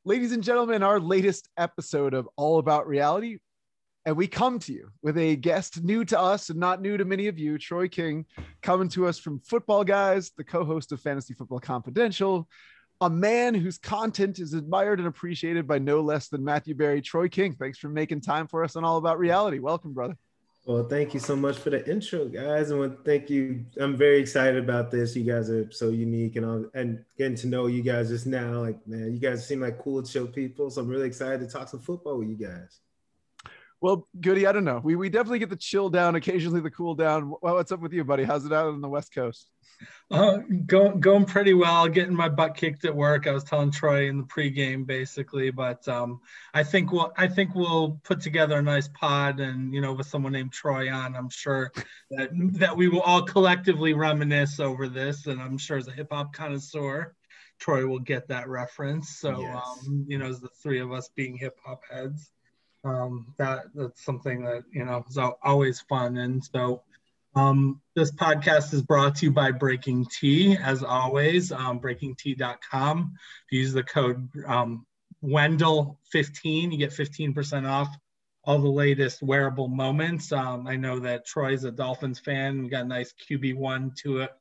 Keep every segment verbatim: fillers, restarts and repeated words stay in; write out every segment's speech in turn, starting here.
Ladies and gentlemen, our latest episode of All About Reality. And we come to you with a guest new to us and not new to many of you, Troy King, coming to us from Football Guys, the co-host of Fantasy Football Confidential, a man whose content is admired and appreciated by no less than Matthew Berry. Troy King, thanks for making time for us on All About Reality. Welcome, brother. Well, thank you so much for the intro, guys. And thank you. I'm very excited about this. You guys are so unique, and all, and getting to know you guys just now. Like, man, you guys seem like cool, chill people. So I'm really excited to talk some football with you guys. Well, Goody, I don't know. We we definitely get the chill down, occasionally the cool down. Well, what's up with you, buddy? How's it out on the West Coast? Uh, going going pretty well. Getting my butt kicked at work. I was telling Troy in the pregame, basically, but um, I think we'll I think we'll put together a nice pod, and you know, with someone named Troy on, I'm sure that that we will all collectively reminisce over this, and I'm sure as a hip hop connoisseur, Troy will get that reference. So, yes. um, you know, as the three of us being hip hop heads. Um, that that's something that, you know, is always fun. And so um, this podcast is brought to you by Breaking Tea, as always, um, breaking tea dot com. If you use the code um, Wendell fifteen, you get fifteen percent off all the latest wearable moments. Um, I know that Troy's a Dolphins fan. We got a nice Q B one to it.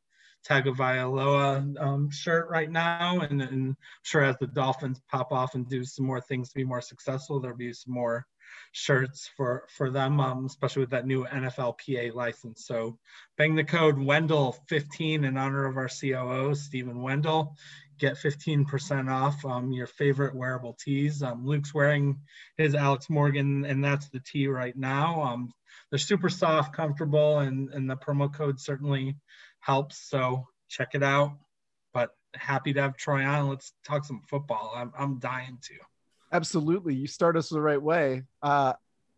Tagovailoa um, shirt right now, and, and I'm sure as the Dolphins pop off and do some more things to be more successful, there'll be some more shirts for for them, um, especially with that new N F L P A license. So bang the code Wendell fifteen in honor of our C O O, Stephen Wendell. Get fifteen percent off um, your favorite wearable tees. Um, Luke's wearing his Alex Morgan, and that's the tee right now. Um, they're super soft, comfortable, and, and the promo code certainly helps. So check it out. But happy to have Troy on. Let's talk some football. I'm I'm dying to. Absolutely. You start us the right way. Uh,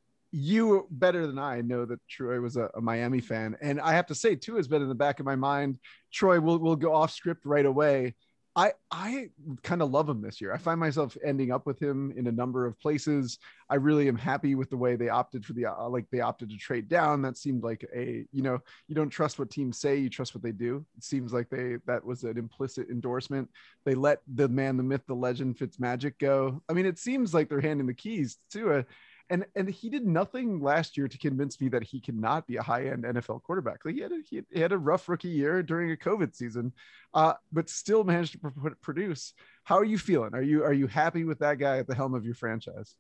you better than I know that Troy was a, a Miami fan. And I have to say, too, has been in the back of my mind. Troy, will will go off script right away. I, I kind of love him this year. I find myself ending up with him in a number of places. I really am happy with the way they opted for the, uh, like they opted to trade down. That seemed like a, you know, you don't trust what teams say, you trust what they do. It seems like they, that was an implicit endorsement. They let the man, the myth, the legend Fitzmagic go. I mean, it seems like they're handing the keys to a, And and he did nothing last year to convince me that he cannot be a high-end N F L quarterback. Like he had a, he had a rough rookie year during a COVID season, uh, but still managed to pr- produce. How are you feeling? Are you are you happy with that guy at the helm of your franchise?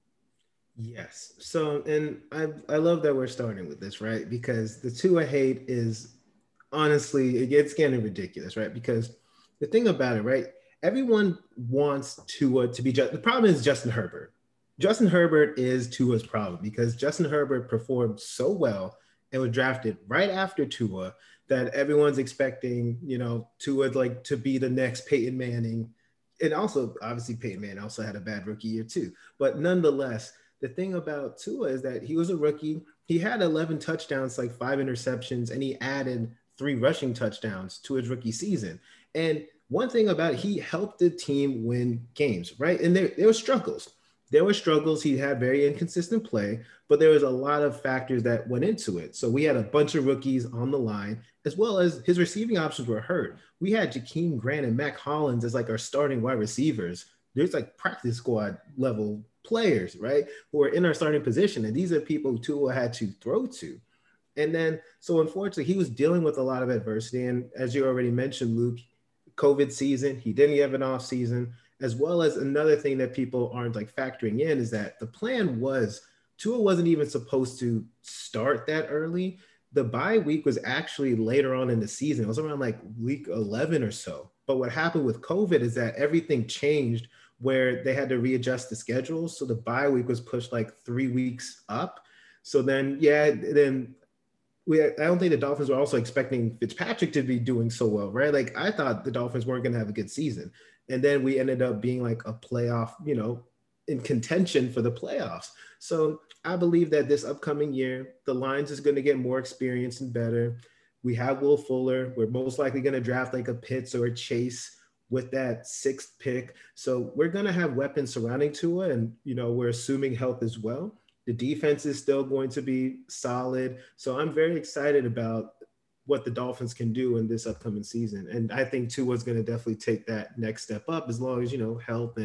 Yes. So, and I I love that we're starting with this, right? Because the Tua hate is honestly, it's getting ridiculous, right? Because the thing about it, right? Everyone wants Tua to be just. The problem is Justin Herbert. Justin Herbert is Tua's problem because Justin Herbert performed so well and was drafted right after Tua that everyone's expecting, you know, Tua like to be the next Peyton Manning. And also, obviously, Peyton Manning also had a bad rookie year too. But nonetheless, the thing about Tua is that he was a rookie. He had eleven touchdowns, like five interceptions, and he added three rushing touchdowns to his rookie season. And one thing about it, he helped the team win games, right? And there, there were struggles. There were struggles. He had very inconsistent play, but there was a lot of factors that went into it. So we had a bunch of rookies on the line, as well as his receiving options were hurt. We had Jakeem Grant and Mac Hollins as like our starting wide receivers. There's like practice squad level players, right, who are in our starting position. And these are people Tua had to throw to. And then, so unfortunately, he was dealing with a lot of adversity. And as you already mentioned, Luke, COVID season, he didn't have an off season. As well as another thing that people aren't like factoring in is that the plan was Tua wasn't even supposed to start that early. The bye week was actually later on in the season. It was around like week eleven or so. But what happened with COVID is that everything changed where they had to readjust the schedule. So the bye week was pushed like three weeks up. So then, yeah, then we, I don't think the Dolphins were also expecting Fitzpatrick to be doing so well, right? Like I thought the Dolphins weren't going to have a good season. And then we ended up being like a playoff, you know, in contention for the playoffs. So I believe that this upcoming year, the Lions is going to get more experience and better. We have Will Fuller. We're most likely going to draft like a Pitts or a Chase with that sixth pick. So we're going to have weapons surrounding Tua, and, you know, we're assuming health as well. The defense is still going to be solid. So I'm very excited about what the Dolphins can do in this upcoming season. And I think Tua is going to definitely take that next step up as long as, you know, health and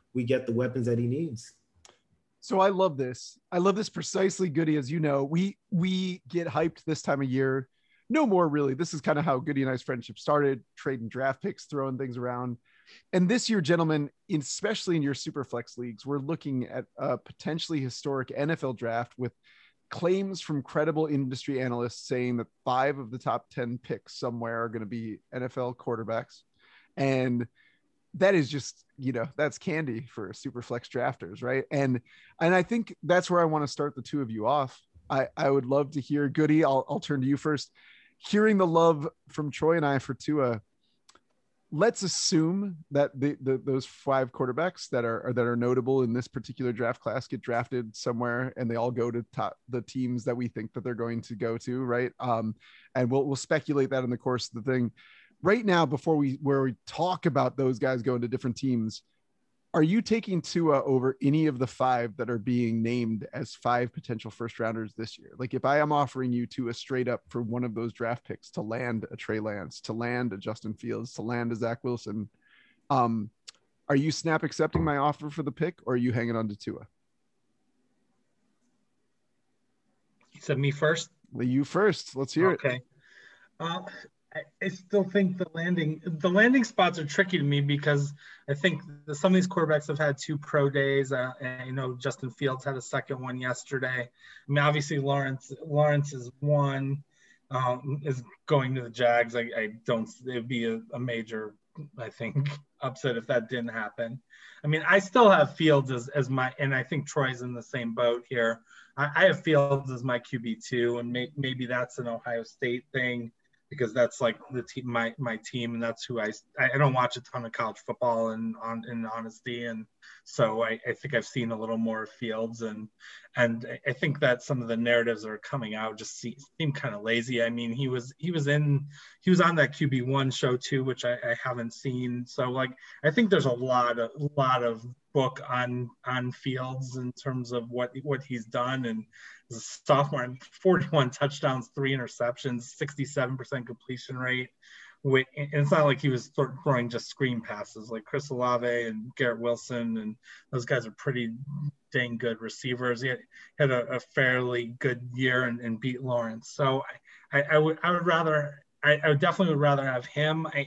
we get the weapons that he needs. So I love this. I love this precisely, Goody. As you know, we we get hyped this time of year. No more really. This is kind of how Goody and I's friendship started, trading draft picks, throwing things around. And this year, gentlemen, especially in your super flex leagues, we're looking at a potentially historic N F L draft with claims from credible industry analysts saying that five of the top ten picks somewhere are going to be N F L quarterbacks. And that is just, you know, that's candy for super flex drafters, right? And and I think that's where I want to start the two of you off. I, I would love to hear, Goody, I'll, I'll turn to you first. Hearing the love from Troy and I for Tua, let's assume that the, the those five quarterbacks that are, are that are notable in this particular draft class get drafted somewhere, and they all go to top the teams that we think that they're going to go to, right? Um, and we'll we'll speculate that in the course of the thing. Right now, before we where we talk about those guys going to different teams, are you taking Tua over any of the five that are being named as five potential first rounders this year? Like if I am offering you Tua straight up for one of those draft picks to land a Trey Lance, to land a Justin Fields, to land a Zach Wilson, um, are you snap accepting my offer for the pick, or are you hanging on to Tua? You said me first? You first. Let's hear okay. it. Okay. Uh, I, I still think the landing the landing spots are tricky to me because I think the, some of these quarterbacks have had two pro days. Uh, and, you know, Justin Fields had a second one yesterday. I mean, obviously Lawrence Lawrence is one, um, is going to the Jags. I, I don't. It'd be a, a major, I think, upset if that didn't happen. I mean, I still have Fields as as my, and I think Troy's in the same boat here. I, I have Fields as my Q B two, and may, maybe that's an Ohio State thing, because that's like the team, my, my team. And that's who I, I don't watch a ton of college football and on in honesty. And so I, I think I've seen a little more Fields, and, and I think that some of the narratives that are coming out just seem, seem kind of lazy. I mean, he was, he was in, he was on that Q B one show too, which I, I haven't seen. So like, I think there's a lot of, lot of book on, on Fields in terms of what, what he's done. And as a sophomore, forty-one touchdowns, three interceptions, sixty-seven percent completion rate. And it's not like he was throwing just screen passes. Like Chris Olave and Garrett Wilson, and those guys are pretty dang good receivers. He had, had a, a fairly good year and, and beat Lawrence. So I, I, I would I would rather I, I would definitely would rather have him. I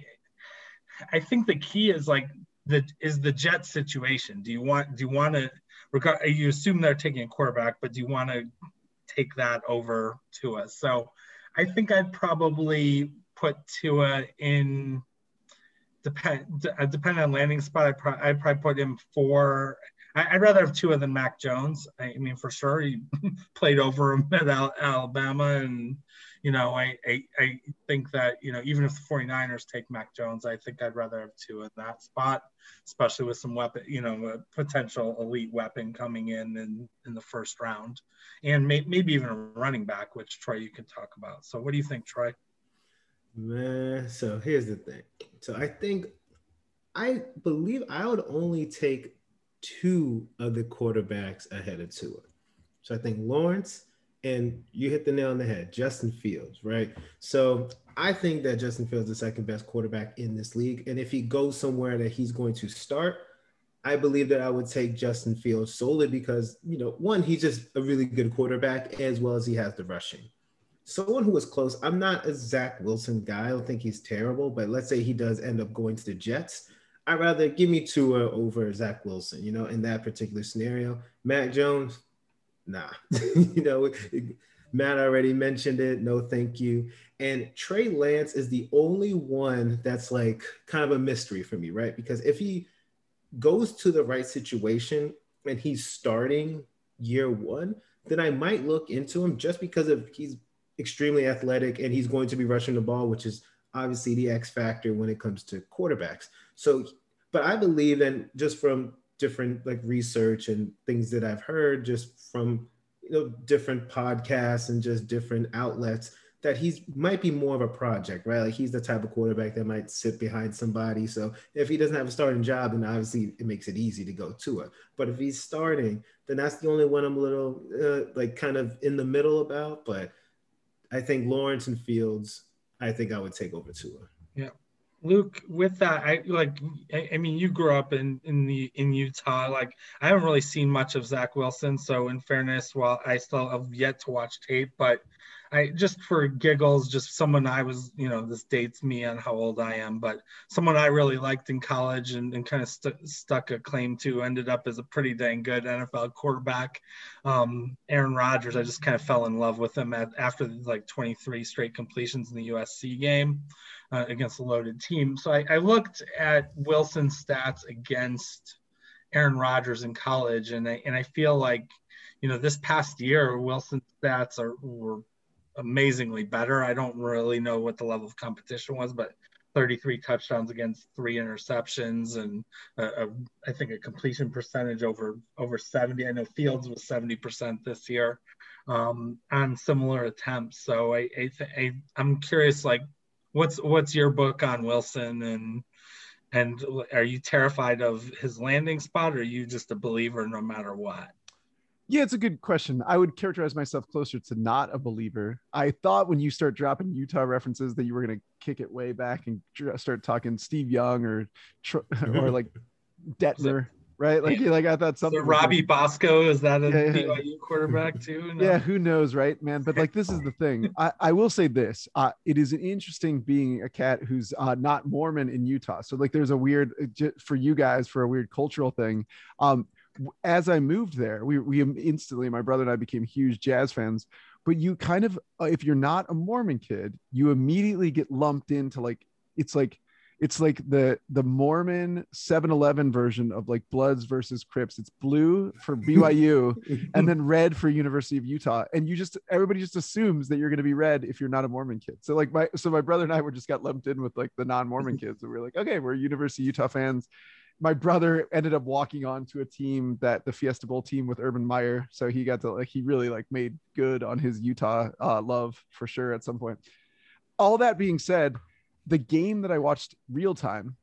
I think the key is like the is the Jets situation. Do you want do you want to regard? You assume they're taking a quarterback, but do you want to take that over Tua? So I think I'd probably put Tua in, depend depending on landing spot. I'd, pro- I'd probably put him for. I, I'd rather have Tua than Mac Jones. I, I mean, for sure, he played over him at Al- Alabama, and you know, I, I I think that, you know, even if the 49ers take Mac Jones, I think I'd rather have Tua in that spot, especially with some weapon, you know, a potential elite weapon coming in in, in the first round, and may, maybe even a running back, which Troy you can talk about. So, what do you think, Troy? Man, so here's the thing. So I think, I believe I would only take two of the quarterbacks ahead of Tua. So I think Lawrence, and you hit the nail on the head, Justin Fields, right? So I think that Justin Fields is the second best quarterback in this league. And if he goes somewhere that he's going to start, I believe that I would take Justin Fields solely because, you know, one, he's just a really good quarterback, as well as he has the rushing. Someone who was close, I'm not a Zach Wilson guy. I don't think he's terrible, but let's say he does end up going to the Jets. I'd rather give me Tua over Zach Wilson, you know, in that particular scenario. Mac Jones, nah. you know, Matt already mentioned it. No, thank you. And Trey Lance is the only one that's like kind of a mystery for me, right? Because if he goes to the right situation and he's starting year one, then I might look into him just because of he's extremely athletic and he's going to be rushing the ball, which is obviously the X factor when it comes to quarterbacks. So, but I believe, and just from different like research and things that I've heard just from, you know, different podcasts and just different outlets, that he's might be more of a project, right? Like he's the type of quarterback that might sit behind somebody. So if he doesn't have a starting job, then obviously it makes it easy to go to it. But if he's starting, then that's the only one I'm a little uh, like kind of in the middle about. But I think Lawrence and Fields, I think I would take over Tua. Yeah. Luke, with that, I like. I, I mean, you grew up in in the in Utah. Like, I haven't really seen much of Zach Wilson. So, in fairness, while I still have yet to watch tape, but I just for giggles, just someone I was, you know, this dates me on how old I am, but someone I really liked in college and, and kind of stu- stuck a claim to, ended up as a pretty dang good N F L quarterback. Um, Aaron Rodgers, I just kind of fell in love with him at, after like twenty-three straight completions in the U S C game uh, against a loaded team. So I, I looked at Wilson's stats against Aaron Rodgers in college, and I, and I feel like, you know, this past year, Wilson's stats are were amazingly better. I don't really know what the level of competition was, but thirty-three touchdowns against three interceptions, and a, a, I think a completion percentage over over seventy. I know Fields was seventy percent this year um, on similar attempts. So I, I, th- I I'm curious, like, what's what's your book on Wilson, and and are you terrified of his landing spot, or are you just a believer no matter what? Yeah, it's a good question. I would characterize myself closer to not a believer. I thought when you start dropping Utah references that you were going to kick it way back and start talking Steve Young or or like Detmer, right? Like, yeah, like I thought So something was Robbie gonna, Bosco, is that a yeah, yeah. B Y U quarterback too? No? Yeah, who knows, right, man? But like, this is the thing. I, I will say this: uh, it is interesting being a cat who's uh, not Mormon in Utah. So like, there's a weird for you guys for a weird cultural thing. Um, as I moved there, we we instantly, my brother and I became huge jazz fans. But you kind of, uh, if you're not a Mormon kid, you immediately get lumped into like, it's like it's like the the Mormon seven eleven version of like Bloods versus Crips. It's blue for B Y U and then red for University of Utah. And you just, everybody just assumes that you're going to be red if you're not a Mormon kid. So like my, so my brother and I were just got lumped in with like the non-Mormon kids. And we we're like, okay, we're University of Utah fans. My brother ended up walking on to a team that the Fiesta Bowl team with Urban Meyer. So he got to like, he really like made good on his Utah uh, love for sure at some point. All that being said, the game that I watched real time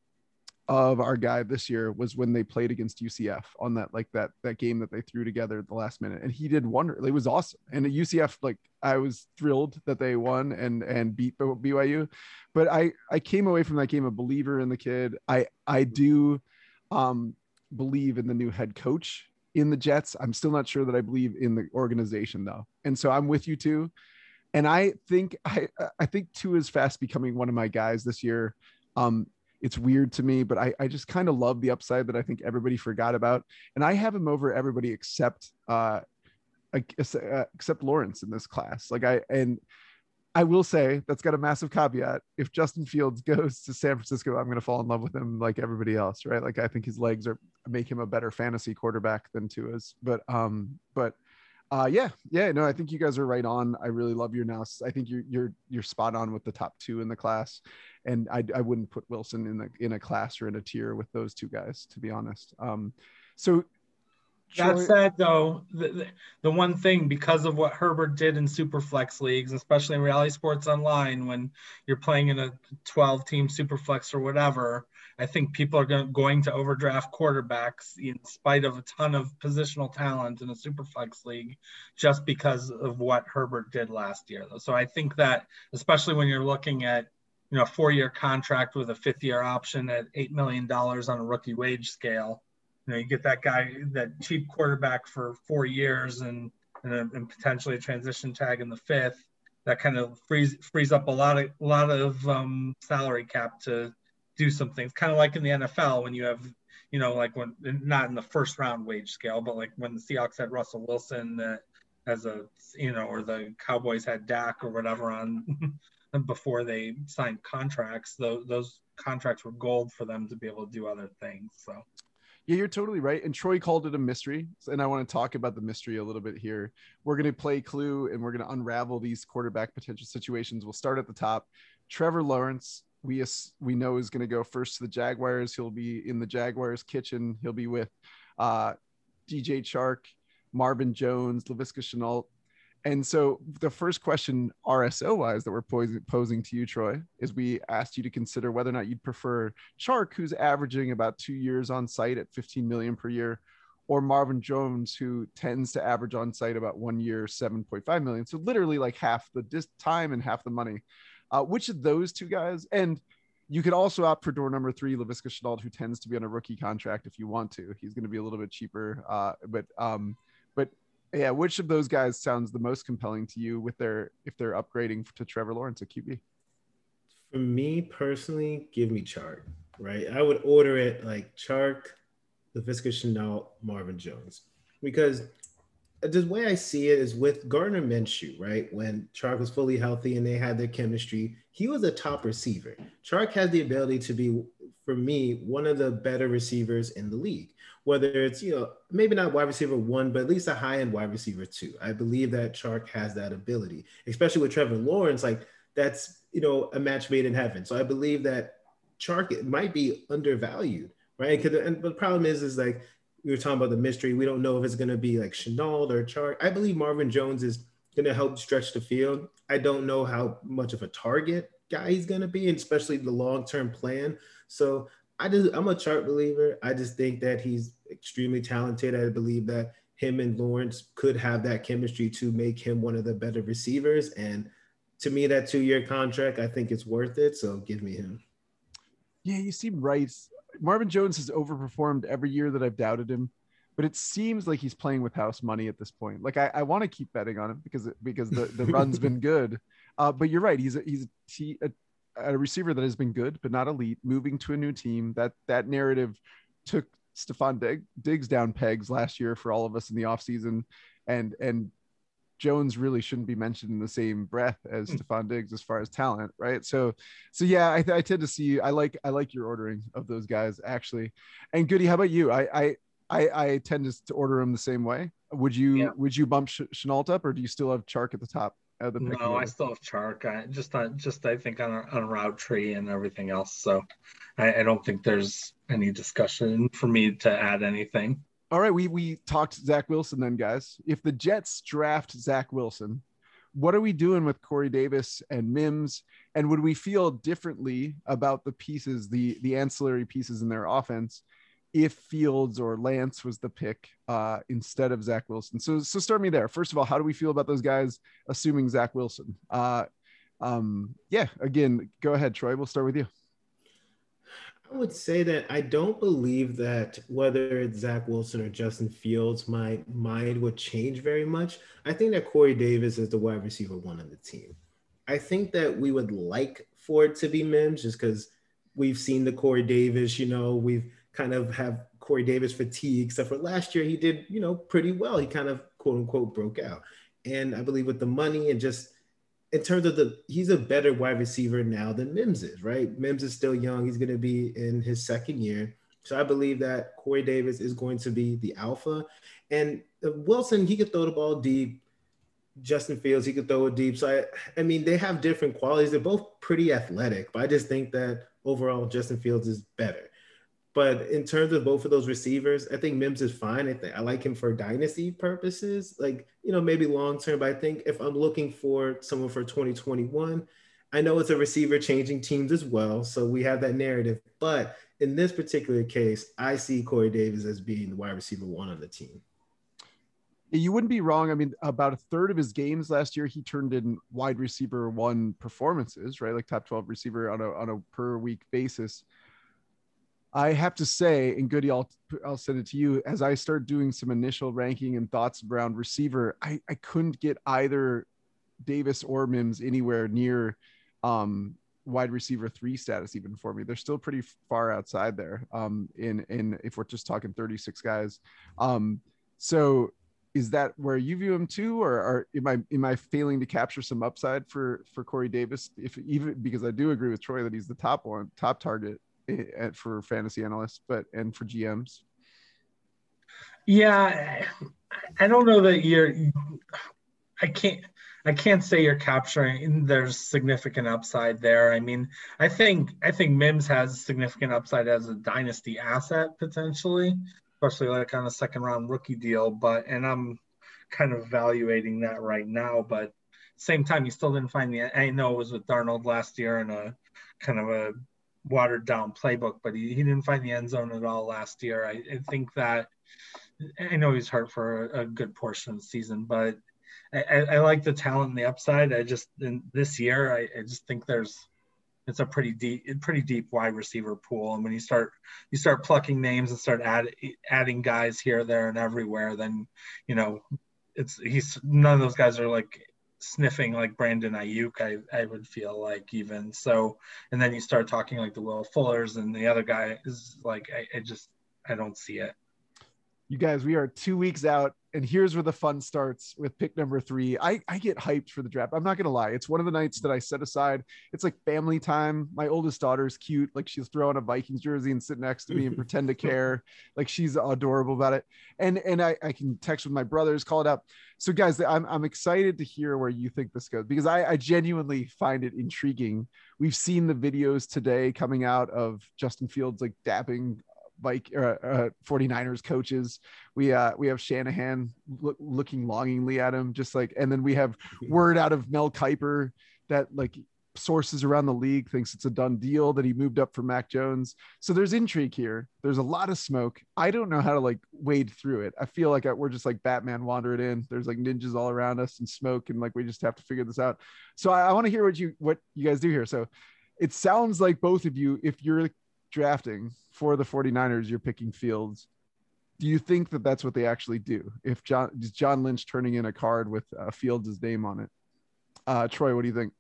of our guy this year was when they played against U C F on that, like that, that game that they threw together at the last minute. And he did wonder. It was awesome. And at U C F, like I was thrilled that they won and, and beat B Y U, but I, I came away from that game a believer in the kid. I, I do um, believe in the new head coach in the Jets. I'm still not sure that I believe in the organization though. And so I'm with you too. And I think I I think Tua is fast becoming one of my guys this year. Um, it's weird to me, but I, I just kind of love the upside that I think everybody forgot about. And I have him over everybody except uh, except Lawrence in this class. Like I and I will say that's got a massive caveat. If Justin Fields goes to San Francisco, I'm going to fall in love with him like everybody else, right? Like I think his legs are make him a better fantasy quarterback than Tua's. But um, but Uh, yeah, yeah, no, I think you guys are right on. I really love your analysis. I think you're you're you're spot on with the top two in the class, and I I wouldn't put Wilson in the in a class or in a tier with those two guys, to be honest. Um, so That Troy, said, though, the, the, the one thing, because of what Herbert did in Superflex leagues, especially in Reality Sports Online, when you're playing in a twelve-team Superflex or whatever, I think people are going, going to overdraft quarterbacks in spite of a ton of positional talent in a Superflex league, just because of what Herbert did last year. So I think that, especially when you're looking at, you know, a four-year contract with a fifth-year option at eight million dollars on a rookie wage scale. You know, you get that guy, that cheap quarterback for four years and and, a, and potentially a transition tag in the fifth. That kind of frees frees up a lot of a lot of um, salary cap to do some things. Kind of like in the N F L when you have, you know, like when not in the first round wage scale, but like when the Seahawks had Russell Wilson uh, as a, you know, or the Cowboys had Dak or whatever on before they signed contracts. Those those contracts were gold for them to be able to do other things. So. yeah, you're totally right. And Troy called it a mystery. And I want to talk about the mystery a little bit here. We're going to play Clue and we're going to unravel these quarterback potential situations. We'll start at the top. Trevor Lawrence, we, we know is going to go first to the Jaguars. He'll be in the Jaguars kitchen. He'll be with uh, D J Chark, Marvin Jones, Laviska Shenault. And so the first question R S O wise that we're posing, posing to you, Troy, is we asked you to consider whether or not you'd prefer Chark, who's averaging about two years on site at fifteen million per year, or Marvin Jones, who tends to average on site about one year, seven point five million. So literally like half the dis- time and half the money. Uh, which of those two guys? And You could also opt for door number three, Laviska Shenault, who tends to be on a rookie contract if you want to. He's going to be a little bit cheaper. Uh, but um, but yeah, which of those guys sounds the most compelling to you with their if they're upgrading to Trevor Lawrence at Q B? For me personally, give me Chark, right? I would order it like Chark, Laviska Shenault, Marvin Jones. Because the way I see it is with Gardner Minshew, right? When Chark was fully healthy and they had their chemistry, he was a top receiver. Chark has the ability to be, for me, one of the better receivers in the league. Whether it's, you know, maybe not wide receiver one, but at least a high-end wide receiver two. I believe that Chark has that ability, especially with Trevor Lawrence. Like, that's, you know, a match made in heaven. So I believe that Chark it might be undervalued, right? Because and the problem is, is like, we were talking about the mystery. We don't know if it's going to be like Shenault or Chark. I believe Marvin Jones is going to help stretch the field. I don't know how much of a target guy he's going to be, and especially the long-term plan. So I just, I'm a Chark believer. I just think that he's extremely talented. I believe that him and Lawrence could have that chemistry to make him one of the better receivers. And to me, that two-year contract, I think it's worth it. So give me him. Yeah, you seem right. Marvin Jones has overperformed every year that I've doubted him, but it seems like he's playing with house money at this point. Like I, I want to keep betting on him because because the, the run's been good. Uh, but you're right. He's a, he's a, a, a receiver that has been good, but not elite. Moving to a new team, that that narrative took Stefon Dig, Diggs down pegs last year for all of us in the offseason, and and Jones really shouldn't be mentioned in the same breath as mm. Stefon Diggs as far as talent, right? So, so yeah, I, I tend to see. I like I like your ordering of those guys actually. And Goody, how about you? I I I, I tend to, to order them the same way. Would you yeah. would you bump Sh- Shenault up, or do you still have Chark at the top? Of the no, I still have Chark. I just uh, just I think on a, on a route tree and everything else. So, I, I don't think there's any discussion for me to add anything. All right, we we talked Zach Wilson then, guys. If the Jets draft Zach Wilson, what are we doing with Corey Davis and Mims? And would we feel differently about the pieces, the the ancillary pieces in their offense, if Fields or Lance was the pick uh, instead of Zach Wilson? So so start me there. First of all, how do we feel about those guys, assuming Zach Wilson? Uh, um, yeah, again, go ahead, Troy. We'll start with you. I would say that I don't believe that whether it's Zach Wilson or Justin Fields, my mind would change very much. I think that Corey Davis is the wide receiver one on the team. I think that we would like for it to be Mims just because we've seen the Corey Davis, you know, we've kind of have Corey Davis fatigue, except for last year he did, you know, pretty well. He kind of quote unquote broke out. And I believe with the money and just in terms of the, he's a better wide receiver now than Mims is, right? Mims is still young. He's going to be in his second year. So I believe that Corey Davis is going to be the alpha. And Wilson, he could throw the ball deep. Justin Fields, he could throw it deep. So, I, I mean, they have different qualities. They're both pretty athletic, but I just think that overall Justin Fields is better. But in terms of both of those receivers, I think Mims is fine. I think I like him for dynasty purposes, like, you know, maybe long term. But I think if I'm looking for someone for twenty twenty-one, I know it's a receiver changing teams as well. So we have that narrative. But in this particular case, I see Corey Davis as being the wide receiver one on the team. You wouldn't be wrong. I mean, about a third of his games last year, he turned in wide receiver one performances, right? Like top twelve receiver on a on a per week basis. I have to say, and Goody, I'll, I'll send it to you. As I start doing some initial ranking and thoughts around receiver, I, I couldn't get either Davis or Mims anywhere near um, wide receiver three status even for me. They're still pretty far outside there um, in, in if we're just talking thirty-six guys. Um, so is that where you view him too, or, or am I am I failing to capture some upside for, for Corey Davis? If even because I do agree with Troy that he's the top one, top target for fantasy analysts, but and for G Ms. Yeah, I don't know that you're. I can't. I can't say you're capturing. There's significant upside there. I mean, I think I think Mims has significant upside as a dynasty asset potentially, especially like on a second round rookie deal. But and I'm kind of evaluating that right now. But same time, you still didn't find the. I know it was with Darnold last year and a kind of a watered down playbook, but he, he didn't find the end zone at all last year. I, I think that I know he's hurt for a, a good portion of the season, but I, I, I like the talent and the upside. I just in this year, I, I just think there's it's a pretty deep, pretty deep wide receiver pool. And when you start, you start plucking names and start add, adding guys here, there, and everywhere, then, you know, it's, he's, none of those guys are like sniffing like Brandon Ayuk, I, I would feel like even. So, and then you start talking like the Will Fullers and the other guy is like, I, I just, I don't see it. You guys, we are two weeks out, and here's where the fun starts with pick number three. I, I get hyped for the draft. I'm not going to lie. It's one of the nights that I set aside. It's like family time. My oldest daughter's cute. Like she'll throw on a Vikings jersey and sit next to me and pretend to care. Like she's adorable about it. And, and I, I can text with my brothers, call it up. So guys, I'm, I'm excited to hear where you think this goes, because I, I genuinely find it intriguing. We've seen the videos today coming out of Justin Fields, like dapping Like uh, uh, 49ers coaches. We uh, we have Shanahan look, looking longingly at him, just like, and then we have word out of Mel Kiper that like sources around the league thinks it's a done deal that he moved up for Mac Jones. So there's intrigue here. There's a lot of smoke. I don't know how to like wade through it. I feel like I, we're just like Batman wandering in. There's like ninjas all around us and smoke, and like we just have to figure this out. So I, I want to hear what you what you guys do here. So it sounds like both of you, if you're drafting for the 49ers, you're picking Fields. Do you think that that's what they actually do? If John is John Lynch turning in a card with uh, Fields' name on it? Uh, Troy, what do you think?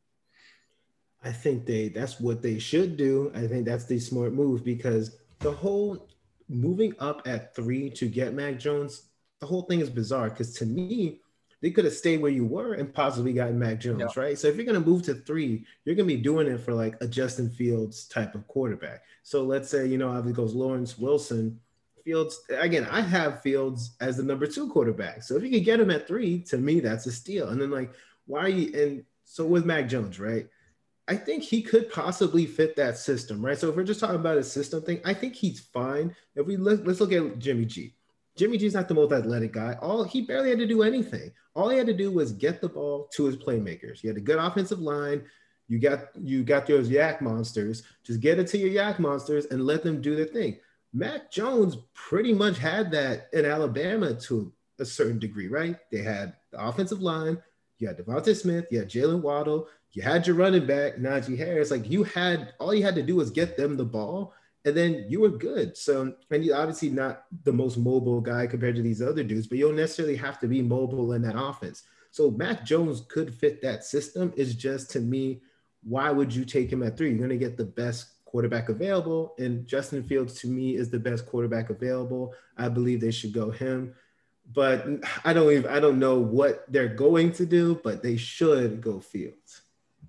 I think they that's what they should do. I think that's the smart move, because the whole moving up at three to get Mac Jones, the whole thing is bizarre, because to me, they could have stayed where you were and possibly gotten Mac Jones, yeah. right? So if you're going to move to three, you're going to be doing it for like a Justin Fields type of quarterback. So let's say, you know, obviously goes Lawrence Wilson. Fields, again, I have Fields as the number two quarterback. So if you could get him at three, to me, that's a steal. And then like, why are you, and so with Mac Jones, right? I think he could possibly fit that system, right? So if we're just talking about a system thing, I think he's fine. If we look, let's look at Jimmy G. Jimmy G's not the most athletic guy. All he barely had to do anything. All he had to do was get the ball to his playmakers. He had a good offensive line. You got you got those yak monsters. Just get it to your yak monsters and let them do their thing. Mac Jones pretty much had that in Alabama to a certain degree, right? They had the offensive line. You had Devontae Smith. You had Jalen Waddle. You had your running back, Najee Harris. Like you had, all you had to do was get them the ball, and then you were good. So, and you're obviously not the most mobile guy compared to these other dudes, but you don't necessarily have to be mobile in that offense. So Mac Jones could fit that system. It's just, to me, why would you take him at three? You're going to get the best quarterback available, and Justin Fields, to me, is the best quarterback available. I believe they should go him. But I don't even, I don't know what they're going to do, but they should go Fields.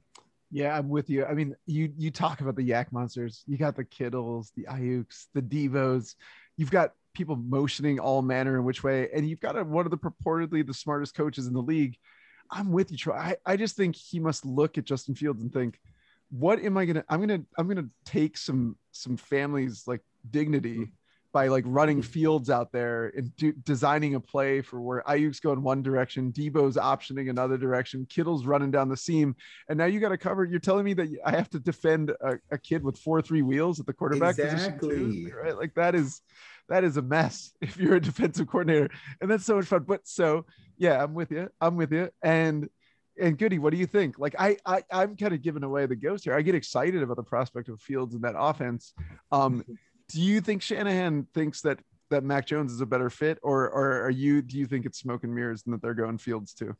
Yeah, I'm with you. I mean, you you talk about the yak monsters. You got the Kittles, the Ayuks, the Devos. You've got people motioning all manner in which way, and you've got a, one of the purportedly the smartest coaches in the league. I'm with you, Troy. I, I just think he must look at Justin Fields and think, what am I gonna? I'm gonna I'm gonna take some some families' like dignity by like running Fields out there and do, designing a play for where Ayuk's going one direction, Debo's optioning another direction, Kittle's running down the seam, and now you got to cover. You're telling me that I have to defend a, a kid with four three wheels at the quarterback exactly. position too, right? Like that is that is a mess if you're a defensive coordinator, and that's so much fun. But so yeah, I'm with you. I'm with you. And and Goody, what do you think? Like I, I I'm kind of giving away the ghost here. I get excited about the prospect of Fields in that offense. Um, Do you think Shanahan thinks that that Mac Jones is a better fit, or or are you? Do you think it's smoke and mirrors and that they're going Fields too?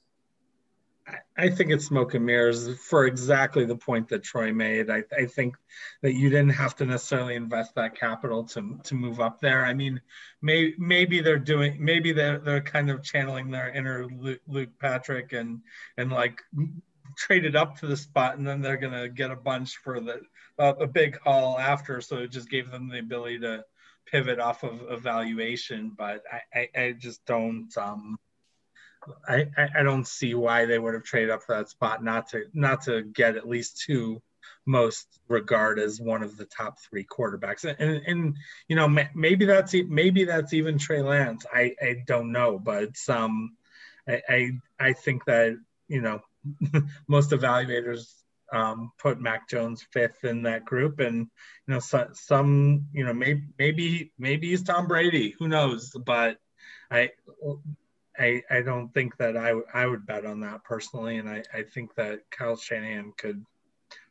I think it's smoke and mirrors for exactly the point that Troy made. I, I think that you didn't have to necessarily invest that capital to to move up there. I mean, may, maybe they're doing, maybe they're they're kind of channeling their inner Luke, Luke Patrick and and like traded up to the spot, and then they're gonna get a bunch for the uh, a big haul after. So it just gave them the ability to pivot off of evaluation. But I, I, I just don't. Um, I, I don't see why they would have traded up for that spot, not to not to get at least two most regard as one of the top three quarterbacks. And, and, and you know, maybe that's maybe that's even Trey Lance. I, I don't know, but um, I, I I think that, you know, most evaluators um, put Mac Jones fifth in that group, and you know, so, some you know maybe maybe maybe he's Tom Brady. Who knows? But I. I, I don't think that I, I would bet on that personally, and I, I think that Kyle Shanahan could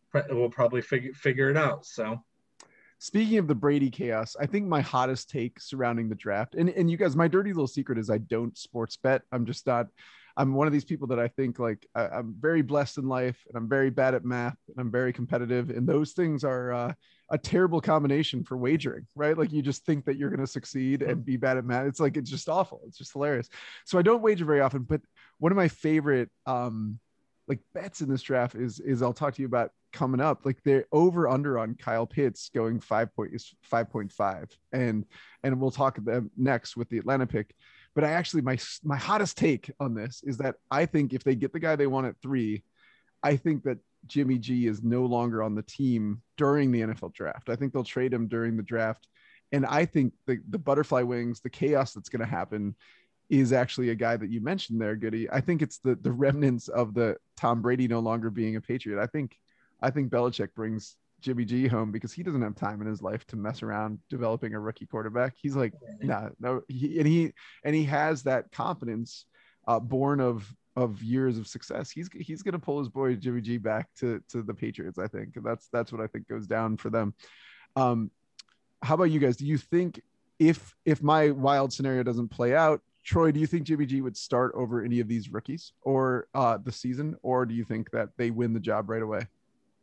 we'll probably figure figure it out. So. Speaking of the Brady chaos, I think my hottest take surrounding the draft, and, and you guys, my dirty little secret is I don't sports bet. I'm just not, I'm one of these people that I think like I, I'm very blessed in life and I'm very bad at math and I'm very competitive. And those things are uh, a terrible combination for wagering, right? Like you just think that you're going to succeed and be bad at math. It's like, it's just awful. It's just hilarious. So I don't wager very often, but one of my favorite um, like bets in this draft is, is I'll talk to you about coming up, like they're over under on Kyle Pitts going five point is five point five, and and we'll talk about them next with the Atlanta pick. But I actually my my hottest take on this is that I think if they get the guy they want at three, I think that Jimmy G is no longer on the team during the N F L draft. I think they'll trade him during the draft, and I think the the butterfly wings, the chaos that's going to happen, is actually a guy that you mentioned there, Goody. I think it's the the remnants of the Tom Brady no longer being a Patriot. I think. I think Belichick brings Jimmy G home because he doesn't have time in his life to mess around developing a rookie quarterback. He's like, nah, no, he, and he and he has that confidence uh, born of of years of success. He's he's gonna pull his boy Jimmy G back to to the Patriots. I think that's that's what I think goes down for them. Um, how about you guys? Do you think if if my wild scenario doesn't play out, Troy, do you think Jimmy G would start over any of these rookies or uh, the season, or do you think that they win the job right away?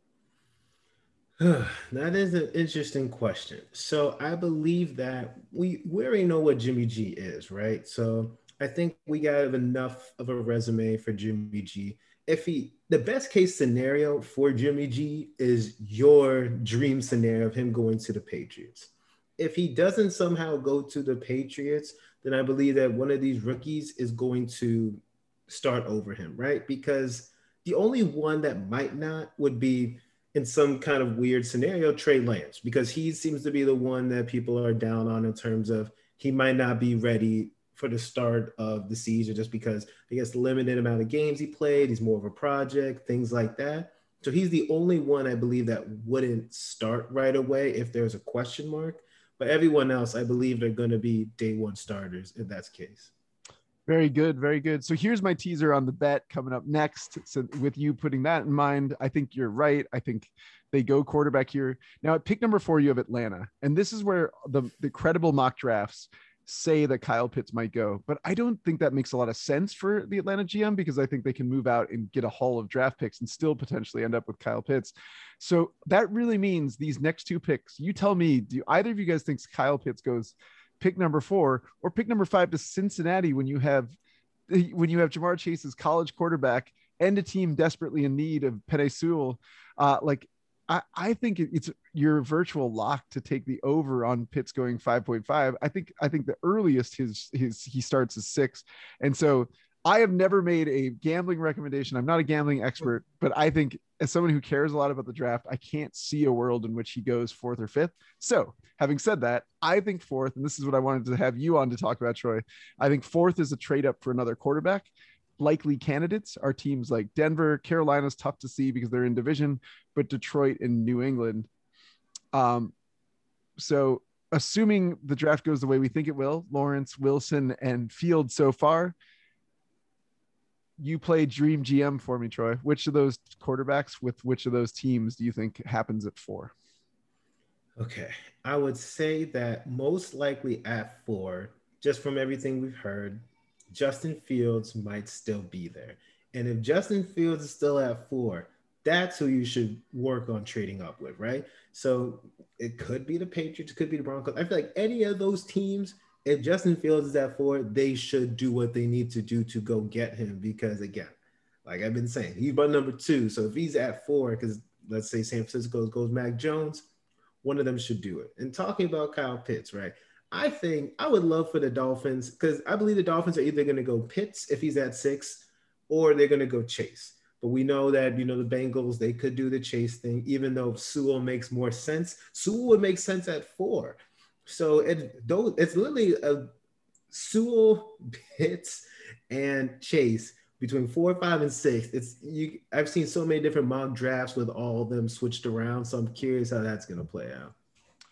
That is an interesting question. So I believe that we, we already know what Jimmy G is, right? So I think we got enough of a resume for Jimmy G. If he, the best case scenario for Jimmy G is your dream scenario of him going to the Patriots. If he doesn't somehow go to the Patriots, then I believe that one of these rookies is going to start over him, right? Because the only one that might not would be, in some kind of weird scenario, Trey Lance, because he seems to be the one that people are down on in terms of he might not be ready for the start of the season just because I guess the limited amount of games he played, he's more of a project, things like that. So he's the only one I believe that wouldn't start right away if there's a question mark. But everyone else, I believe they're going to be day one starters if that's the case. Very good. Very good. So here's my teaser on the bet coming up next. So with you putting that in mind, I think you're right. I think they go quarterback here. Now at pick number four, you have Atlanta. And this is where the, the credible mock drafts say that Kyle Pitts might go. But I don't think that makes a lot of sense for the Atlanta G M because I think they can move out and get a haul of draft picks and still potentially end up with Kyle Pitts. So that really means these next two picks, you tell me, do either of you guys think Kyle Pitts goes pick number four or pick number five to Cincinnati when you have when you have Jamar Chase's college quarterback and a team desperately in need of Penei Sewell? Uh, like I, I think it's your virtual lock to take the over on Pitts going five point five. I think I think the earliest his his he starts is six, and so I have never made a gambling recommendation. I'm not a gambling expert, but I think as someone who cares a lot about the draft, I can't see a world in which he goes fourth or fifth. So having said that, I think fourth, and this is what I wanted to have you on to talk about, Troy. I think fourth is a trade up for another quarterback. Likely candidates are teams like Denver. Carolina's tough to see because they're in division, but Detroit and New England. Um, so assuming the draft goes the way we think it will, Lawrence, Wilson, and Fields so far, you play dream G M for me, Troy. Which of those quarterbacks with which of those teams do you think happens at four? Okay. I would say that most likely at four, just from everything we've heard, Justin Fields might still be there. And if Justin Fields is still at four, that's who you should work on trading up with, right? So it could be the Patriots, it could be the Broncos. I feel like any of those teams, if Justin Fields is at four, they should do what they need to do to go get him. Because again, like I've been saying, he's but number two. So if he's at four, because let's say San Francisco goes Mac Jones, one of them should do it. And talking about Kyle Pitts, right? I think I would love for the Dolphins, because I believe the Dolphins are either going to go Pitts if he's at six, or they're going to go Chase. But we know that, you know, the Bengals, they could do the Chase thing, even though Sewell makes more sense. Sewell would make sense at four. So it, it's literally a Sewell, Pitts, and Chase between four, five, and six. It's you. I've seen so many different mock drafts with all of them switched around. So I'm curious how that's going to play out.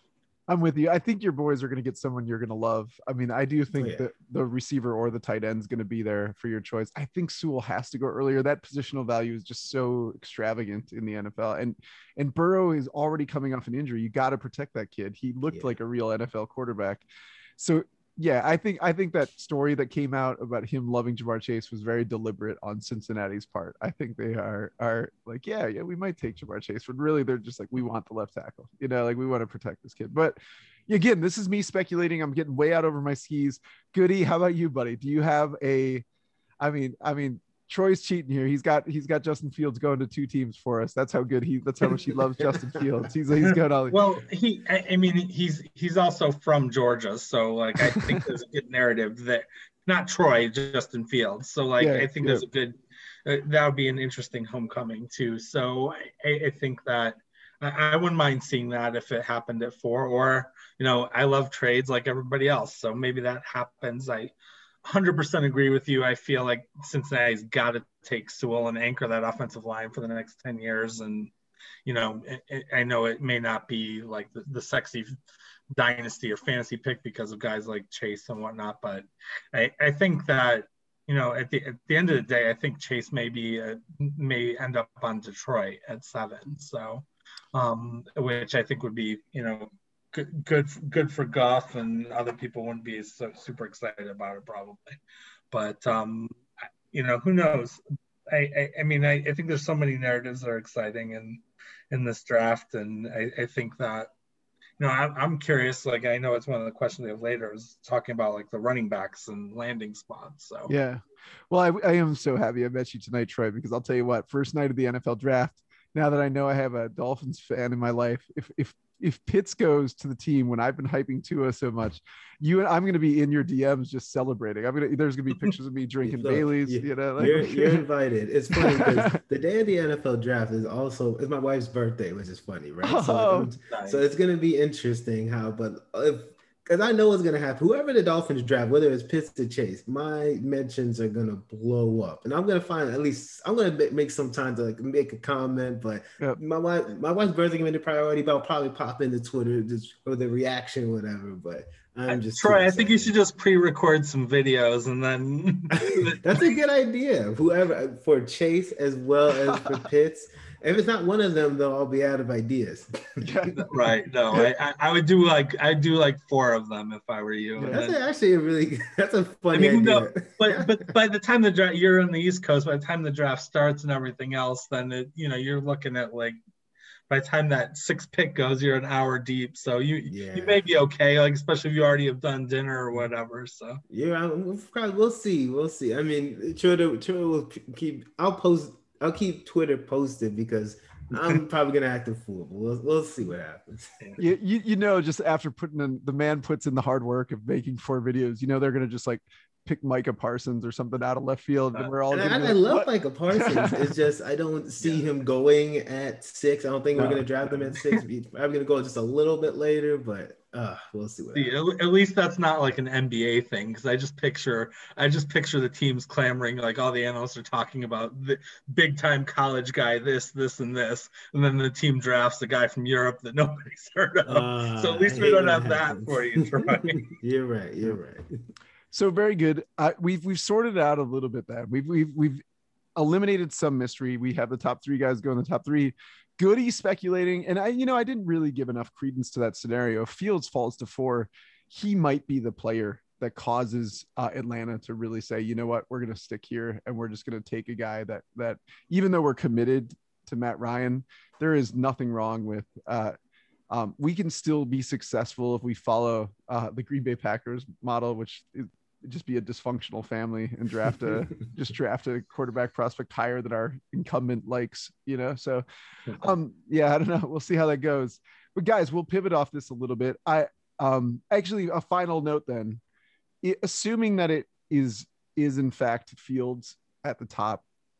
I'm with you. I think your boys are going to get someone you're going to love. I mean, I do think Oh, yeah. that the receiver or the tight end is going to be there for your choice. I think Sewell has to go earlier. That positional value is just so extravagant in the N F L. And and Burrow is already coming off an injury. You got to protect that kid. He looked Yeah. like a real N F L quarterback. So yeah, I think I think that story that came out about him loving Ja'Marr Chase was very deliberate on Cincinnati's part. I think they are are like, yeah, yeah, we might take Ja'Marr Chase, but really they're just like, we want the left tackle, you know, like we want to protect this kid. But again, this is me speculating. I'm getting way out over my skis. Goody, how about you, buddy? Do you have a? I mean, I mean, Troy's cheating here. He's got he's got Justin Fields going to two teams for us. That's how good he. That's how much he loves Justin Fields. He's he's going all. Well, he. I, I mean, he's he's also from Georgia, so like I think there's a good narrative that not Troy, Justin Fields. So like Yeah, I think yeah. there's a good. Uh, that would be an interesting homecoming too. So I, I think that. I, I wouldn't mind seeing that if it happened at four, or you know, I love trades like everybody else, so maybe that happens. I one hundred percent agree with you. I feel like Cincinnati's got to take Sewell and anchor that offensive line for the next ten years. And, you know, I, I know it may not be like the, the sexy dynasty or fantasy pick because of guys like Chase and whatnot, but I, I think that, you know, at the, at the end of the day, I think Chase may be, uh, may end up on Detroit at seven. So, um, which I think would be, you know, good, good, good for Goff, and other people wouldn't be so super excited about it probably. But, um, you know, who knows? I, I, I mean, I, I think there's so many narratives that are exciting in, in this draft. And I, I think that, you know, I'm, I'm curious, like, I know it's one of the questions we have later is talking about like the running backs and landing spots. So, Yeah. Well, I, I am so happy I met you tonight, Troy, because I'll tell you what, first night of the N F L draft, now that I know I have a Dolphins fan in my life, if if if Pitts goes to the team when I've been hyping Tua so much, you and I'm going to be in your D Ms just celebrating. I'm gonna there's going to be pictures of me drinking Look, Baileys. you, You know, like, you're you're invited. It's funny because the day of the N F L draft is also it's my wife's birthday, which is funny, right? Oh, so nice. so it's going to be interesting how, but if because I know what's going to happen. Whoever the Dolphins draft, whether it's Pitts or Chase, my mentions are going to blow up, and I'm going to find at least I'm going to make some time to like make a comment. But Yep. my wife, my wife's birthday gave me the priority, but I'll probably pop into Twitter just for the reaction, whatever. But I'm just Troy, I think you should just pre-record some videos and then. That's a good idea. Whoever for Chase as well as for Pitts. If it's not one of them, though, I'll be out of ideas. Yeah. Right. No, I, I, I would do like I do like four of them if I were you. Yeah. And That's then, actually a really that's a funny I mean, idea. no, but but by the time the draft, you're on the East Coast. By the time the draft starts and everything else, then it, you know you're looking at like by the time that sixth pick goes, you're an hour deep. So you Yeah. you may be okay, like especially if you already have done dinner or whatever. So Yeah, we'll, we'll see. We'll see. I mean, Twitter, Twitter will keep. I'll post. I'll keep Twitter posted because I'm probably gonna act a fool. But we'll we'll see what happens. you, you you know, just after putting in the man puts in the hard work of making four videos, you know, they're going to just like pick Micah Parsons or something out of left field. And we're all And gonna I, be I like, love "What?" Micah Parsons. It's just I don't see him going at six. I don't think we're No. gonna draft him at six. He's probably gonna go just a little bit later, but uh, we'll see what See, happens. at, at least that's not like an N B A thing because I just picture I just picture the teams clamoring like all the analysts are talking about the big time college guy this this and this, and then the team drafts a guy from Europe that nobody's heard of. Uh, So at least I we hate don't when have it that happens. for you, Troy. You're right. You're right. So very good. Uh, we've we've sorted out a little bit that we've we've we've eliminated some mystery. We have the top three guys go in the top three. Goody speculating, and I you know I didn't really give enough credence to that scenario. If Fields falls to four, he might be the player that causes uh, Atlanta to really say, you know what, we're going to stick here and we're just going to take a guy that that even though we're committed to Matt Ryan, there is nothing wrong with. Uh, um, we can still be successful if we follow uh, the Green Bay Packers model, which is just be a dysfunctional family and draft a just draft a quarterback prospect higher than our incumbent likes, you know. So um yeah, I don't know. We'll see how that goes. But guys, we'll pivot off this a little bit. I um actually a final note then. It, assuming that it is is in fact Fields at the top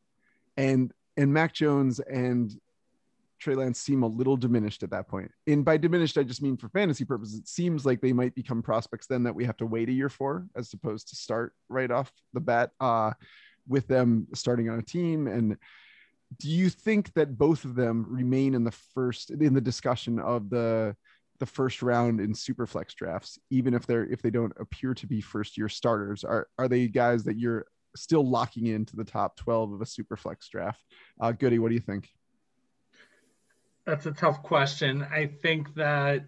and and Mac Jones and Trey Lance seem a little diminished at that point. And by diminished, I just mean for fantasy purposes, it seems like they might become prospects then that we have to wait a year for, as opposed to start right off the bat uh, with them starting on a team. And do you think that both of them remain in the first, in the discussion of the, the first round in Superflex drafts, even if they're if they don't appear to be first year starters? Are are they guys that you're still locking into the top twelve of a Superflex draft? Uh, Goody, what do you think? That's a tough question. I think that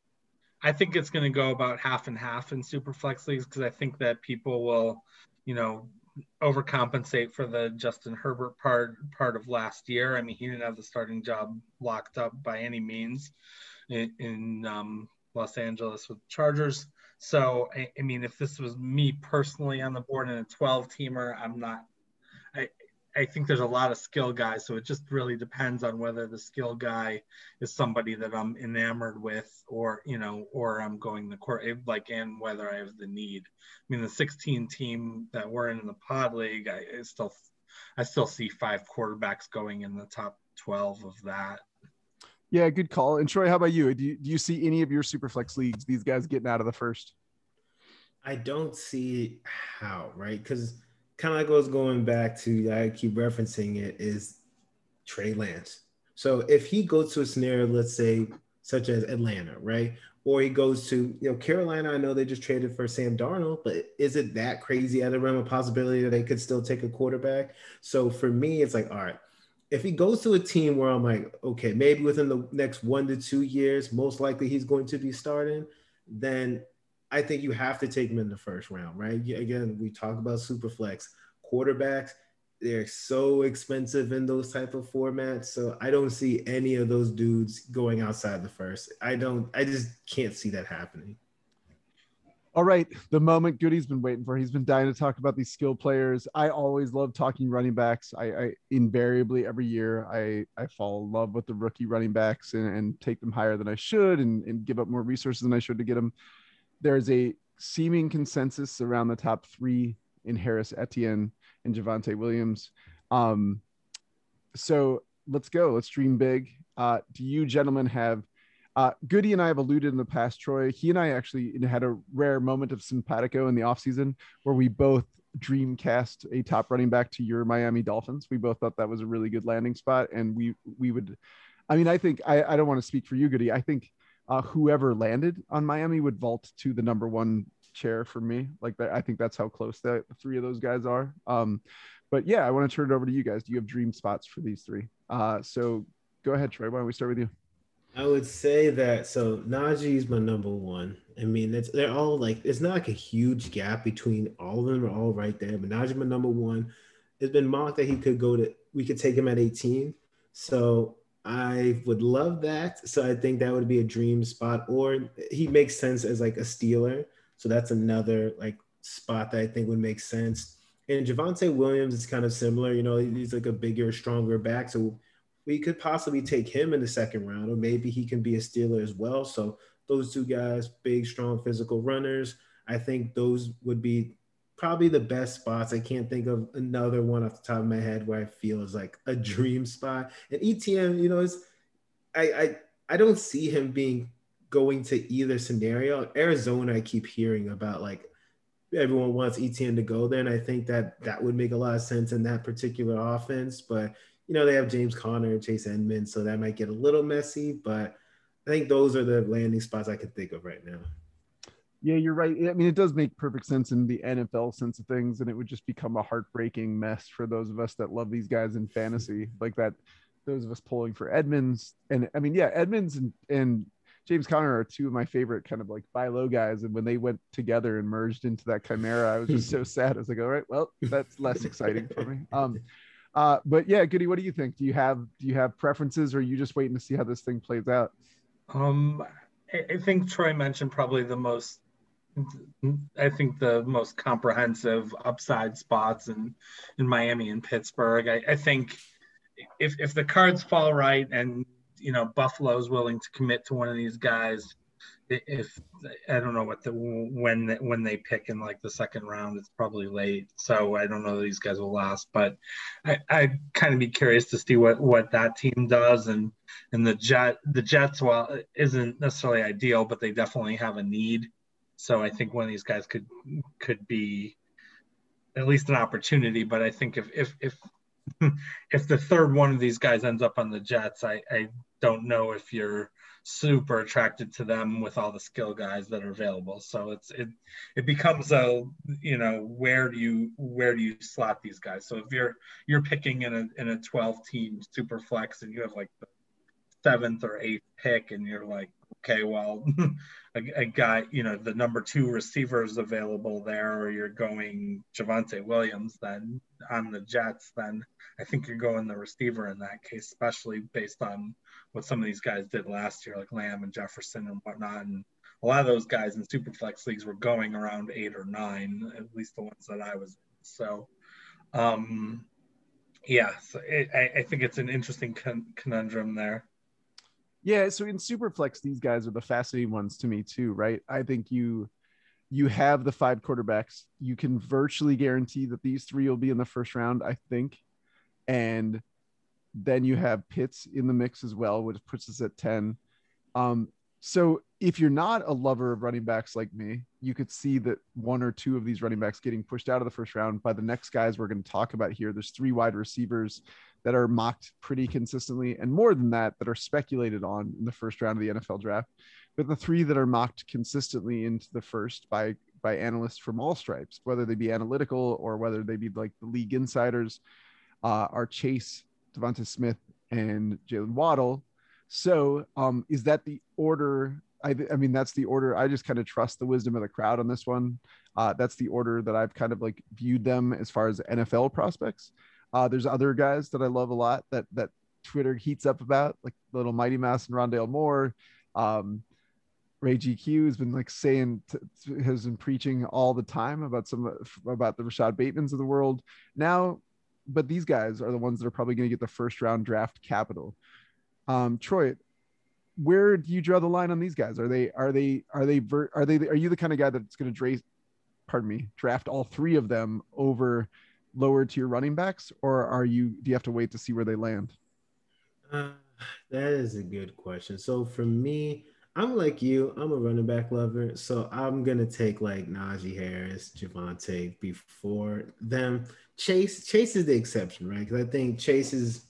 I think it's going to go about half and half in Superflex leagues, because I think that people will, you know, overcompensate for the Justin Herbert part part of last year. I mean, he didn't have the starting job locked up by any means in, in um, Los Angeles with the Chargers. So, I, I mean, if this was me personally on the board in a twelve teamer, I'm not, I, I think there's a lot of skill guys. So it just really depends on whether the skill guy is somebody that I'm enamored with, or, you know, or I'm going the court, like, and whether I have the need. I mean, the sixteen team that we're in in the pod league, I, I still, I still see five quarterbacks going in the top twelve of that. Yeah, good call. And Troy, how about you? Do you, do you see any of your Superflex leagues, these guys getting out of the first? I don't see how, right? Because kind of like what's going back to, I keep referencing it, is Trey Lance. So if he goes to a scenario, let's say, such as Atlanta, right? Or he goes to, you know, Carolina, I know they just traded for Sam Darnold, but is it that crazy out of the realm of possibility that they could still take a quarterback? So for me, it's like, all right, if he goes to a team where I'm like, okay, maybe within the next one to two years, most likely he's going to be starting, then I think you have to take him in the first round, right? Again, we talk about Superflex quarterbacks. They're so expensive in those type of formats. So I don't see any of those dudes going outside the first. I don't, I just can't see that happening. All right, the moment Goody's been waiting for. He's been dying to talk about these skill players. I always love talking running backs. I, I invariably every year I, I fall in love with the rookie running backs and, and take them higher than I should, and, and give up more resources than I should to get them. There's a seeming consensus around the top three in Harris, Etienne, and Javonte Williams. Um, so let's go. Let's dream big. Uh, do you gentlemen have Uh, Goody and I have alluded in the past, Troy, he and I actually had a rare moment of simpatico in the offseason where we both dream cast a top running back to your Miami Dolphins. We both thought that was a really good landing spot. And we, we would, I mean, I think, I, I don't want to speak for you, Goody. I think uh, whoever landed on Miami would vault to the number one chair for me. Like that. I think that's how close the, the three of those guys are. Um, but yeah, I want to turn it over to you guys. Do you have dream spots for these three? Uh, so go ahead, Troy. Why don't we start with you? I would say that, so Najee's my number one. I mean, it's they're all like, it's not like a huge gap between all of them are all right there, but Najee my number one. It's been mocked that he could go to, we could take him at eighteen. So I would love that. So I think that would be a dream spot, or he makes sense as like a Steeler. So that's another like spot that I think would make sense. And Javonte Williams is kind of similar. You know, he's like a bigger, stronger back. So we could possibly take him in the second round, or maybe he can be a Steeler as well. So those two guys, big, strong, physical runners, I think those would be probably the best spots. I can't think of another one off the top of my head where I feel is like a dream spot. And E T N, you know, is I, I I don't see him being going to either scenario. Arizona, I keep hearing about, like everyone wants E T N to go there, and I think that that would make a lot of sense in that particular offense. But you know, they have James Conner, Chase Edmonds, so that might get a little messy, but I think those are the landing spots I can think of right now. Yeah, you're right. I mean, it does make perfect sense in the N F L sense of things, and it would just become a heartbreaking mess for those of us that love these guys in fantasy, like that, those of us pulling for Edmonds. And I mean, yeah, Edmonds and, and James Conner are two of my favorite kind of like buy low guys. And when they went together and merged into that chimera, I was just so sad. I was like, all right, well, that's less exciting for me. Um, Uh, but yeah, Goody, what do you think? Do you have do you have preferences, or are you just waiting to see how this thing plays out? Um, I, I think Troy mentioned probably the most, I think the most comprehensive upside spots in, in Miami and Pittsburgh. I, I think if if the cards fall right, and you know Buffalo's willing to commit to one of these guys, if I don't know what the when when they pick in like the second round, it's probably late, so I don't know that these guys will last. But I I'd kind of be curious to see what what that team does. And and the jet the Jets, well, isn't necessarily ideal, but they definitely have a need. So I think one of these guys could could be at least an opportunity. But I think if if if if the third one of these guys ends up on the Jets, I, I don't know if you're super attracted to them with all the skill guys that are available. So it's it it becomes a, you know, where do you where do you slot these guys? So if you're you're picking in a in a twelve team super flex and you have like the seventh or eighth pick and you're like, okay, well, a, a guy, you know, the number two receiver is available there, or you're going Javonte Williams then on the Jets, then I think you're going the receiver in that case, especially based on what some of these guys did last year, like Lamb and Jefferson and whatnot. And a lot of those guys in Superflex leagues were going around eight or nine, at least the ones that I was in. So, um, yeah, so it, I, I think it's an interesting con- conundrum there. Yeah, so in Superflex, these guys are the fascinating ones to me too, right? I think you you have the five quarterbacks. You can virtually guarantee that these three will be in the first round, I think. And then you have Pitts in the mix as well, which puts us at ten. Um, so if you're not a lover of running backs like me, you could see that one or two of these running backs getting pushed out of the first round by the next guys we're going to talk about here. There's three wide receivers that are mocked pretty consistently, and more than that, that are speculated on in the first round of the N F L draft. But the three that are mocked consistently into the first by by analysts from all stripes, whether they be analytical or whether they be like the league insiders, uh, are Chase, Devonta Smith, and Jalen Waddle. So um, is that the order? I, I mean, that's the order. I just kind of trust the wisdom of the crowd on this one. Uh, that's the order that I've kind of like viewed them as far as N F L prospects. Uh, there's other guys that I love a lot that that Twitter heats up about, like little Mighty Mouse and Rondale Moore. Um, Ray G Q has been like saying, t- has been preaching all the time about some about the Rashad Batemans of the world now. But these guys are the ones that are probably going to get the first round draft capital. Um, Troy, where do you draw the line on these guys? Are they are they are they are they are you the kind of guy that's going to draft, pardon me, draft all three of them over lower tier running backs, or are you do you have to wait to see where they land? Uh, that is a good question. So for me, I'm like you, I'm a running back lover. So I'm gonna take like Najee Harris, Javonte before them. Chase, Chase is the exception, right? Because I think Chase is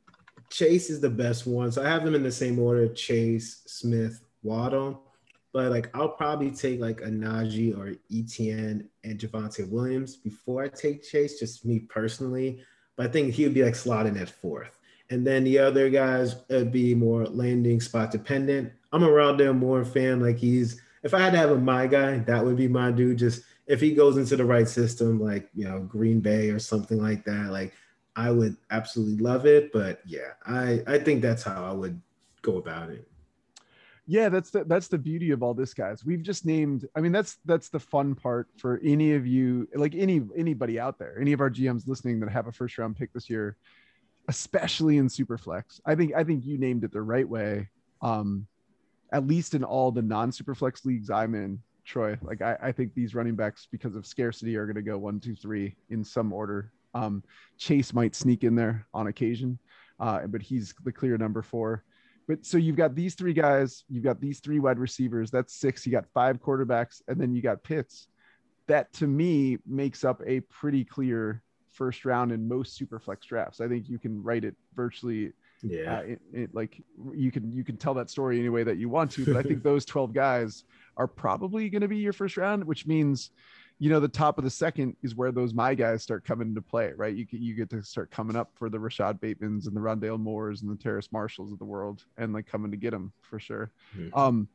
Chase is the best one. So I have them in the same order: Chase, Smith, Waddle. But like I'll probably take like a Najee or Etienne and Javonte Williams before I take Chase, just me personally. But I think he would be like slotting at fourth. And then the other guys would be more landing spot dependent. I'm a Rondale Moore fan. Like he's, if I had to have a my guy, that would be my dude. Just if he goes into the right system, like, you know, Green Bay or something like that, like I would absolutely love it. But yeah, I, I think that's how I would go about it. Yeah, that's the that's the beauty of all this, guys. We've just named, I mean, that's that's the fun part for any of you, like any anybody out there, any of our G Ms listening that have a first round pick this year, especially in Superflex. I think I think you named it the right way. Um, at least in all the non-Superflex leagues I'm in, Troy. Like I, I think these running backs, because of scarcity, are going to go one, two, three in some order. Um, Chase might sneak in there on occasion, uh, but he's the clear number four. But so you've got these three guys, you've got these three wide receivers. That's six. You got five quarterbacks, and then you got Pitts. That to me makes up a pretty clear first round in most Superflex drafts. I think you can write it virtually. Yeah, uh, it, it, like you can you can tell that story any way that you want to. But I think those twelve guys are probably going to be your first round, which means, you know, the top of the second is where those my guys start coming into play, right? You you get to start coming up for the Rashad Batemans and the Rondale Moores and the Terrace Marshalls of the world, and like coming to get them for sure. Mm-hmm. Um,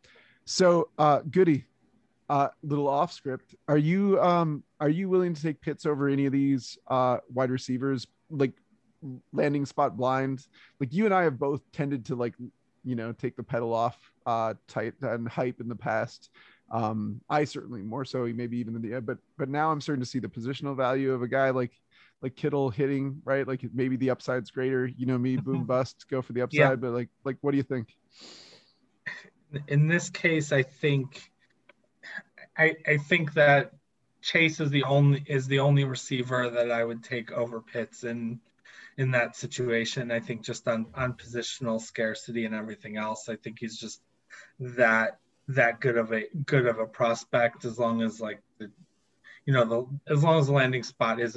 so uh, Goody, uh, little off script. Are you um are you willing to take Pitts over any of these uh wide receivers, like landing spot blind? Like you and I have both tended to like, you know, take the pedal off uh tight and hype in the past. Um, I certainly more so maybe even in the, but, but now I'm starting to see the positional value of a guy like, like Kittle hitting, right? Like maybe the upside's greater, you know, me boom bust, go for the upside, yeah. But like, like, what do you think? In this case, I think, I, I think that Chase is the only, is the only receiver that I would take over Pitts in, in that situation. I think just on, on positional scarcity and everything else, I think he's just that, that good of a good of a prospect, as long as like the, you know, the as long as the landing spot isn't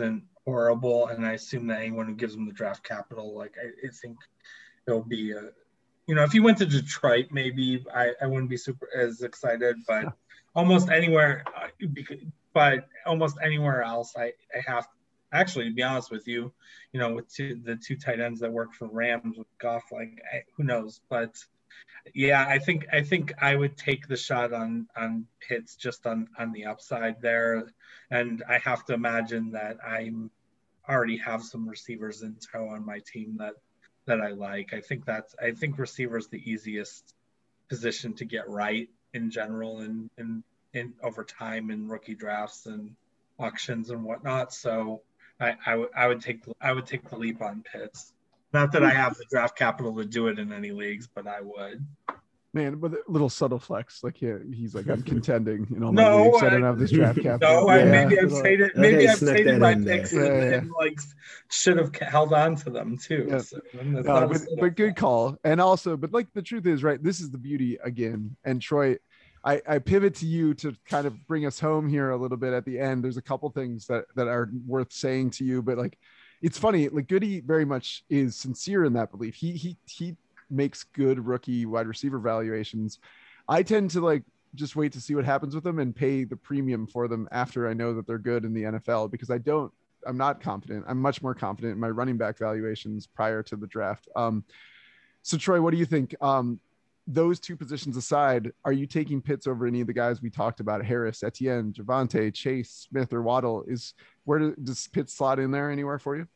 horrible, and I assume that anyone who gives him the draft capital, like I, I think it'll be a, you know, if he went to Detroit, maybe I, I wouldn't be super as excited, but almost anywhere, uh, because, but almost anywhere else, I, I have actually, to be honest with you, you know, with two, the two tight ends that work for Rams with Goff, like I, who knows, but yeah, I think I think I would take the shot on on Pitts just on on the upside there, and I have to imagine that I'm already have some receivers in tow on my team that that I like. I think that's I think receiver is the easiest position to get right in general and in, in, in over time in rookie drafts and auctions and whatnot. So I, I would I would take I would take the leap on Pitts. Not that I have the draft capital to do it in any leagues, but I would. Man, with a little subtle flex, like he, he's like, I'm contending in all my No, leagues. I, I- don't have this draft capital. No, I, Yeah, maybe I've little- traded Okay, maybe I've snuck traded that my in there. picks and, Yeah, yeah. and like should have held on to them too. Yeah. So, and that's No, not a but, subtle but good flex. call. And also, but like the truth is, right, this is the beauty again. And Troy, I, I pivot to you to kind of bring us home here a little bit at the end. There's a couple things that, that are worth saying to you, but like, it's funny, like Goody very much is sincere in that belief. He, he, he makes good rookie wide receiver valuations. I tend to like just wait to see what happens with them and pay the premium for them after I know that they're good in the N F L, because I don't, I'm not confident. I'm much more confident in my running back valuations prior to the draft. Um, so Troy, what do you think? Um, those two positions aside, are you taking Pitts over any of the guys we talked about? Harris, Etienne, Javante, Chase, Smith, or Waddle? Is where do, does Pitts slot in there anywhere for you?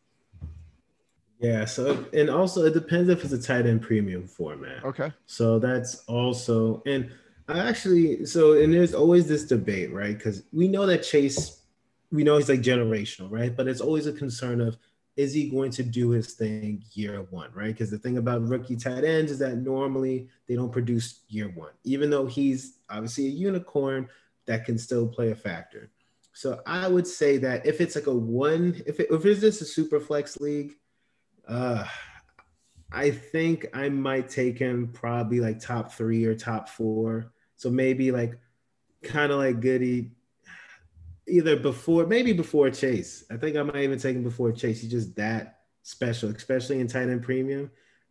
Yeah. So, and also it depends if it's a tight end premium format. Okay. So that's also, and I actually, so, and there's always this debate, right? Because we know that Chase, we know he's like generational, right? But it's always a concern of, is he going to do his thing year one, right? Because the thing about rookie tight ends is that normally they don't produce year one, even though he's obviously a unicorn, that can still play a factor. So I would say that if it's like a one, if, it, if it's just a super flex league, uh, I think I might take him probably like top three or top four. So maybe like kind of like Goody, either before, maybe before Chase. I think I might even take him before Chase. He's just that special, especially in tight end premium.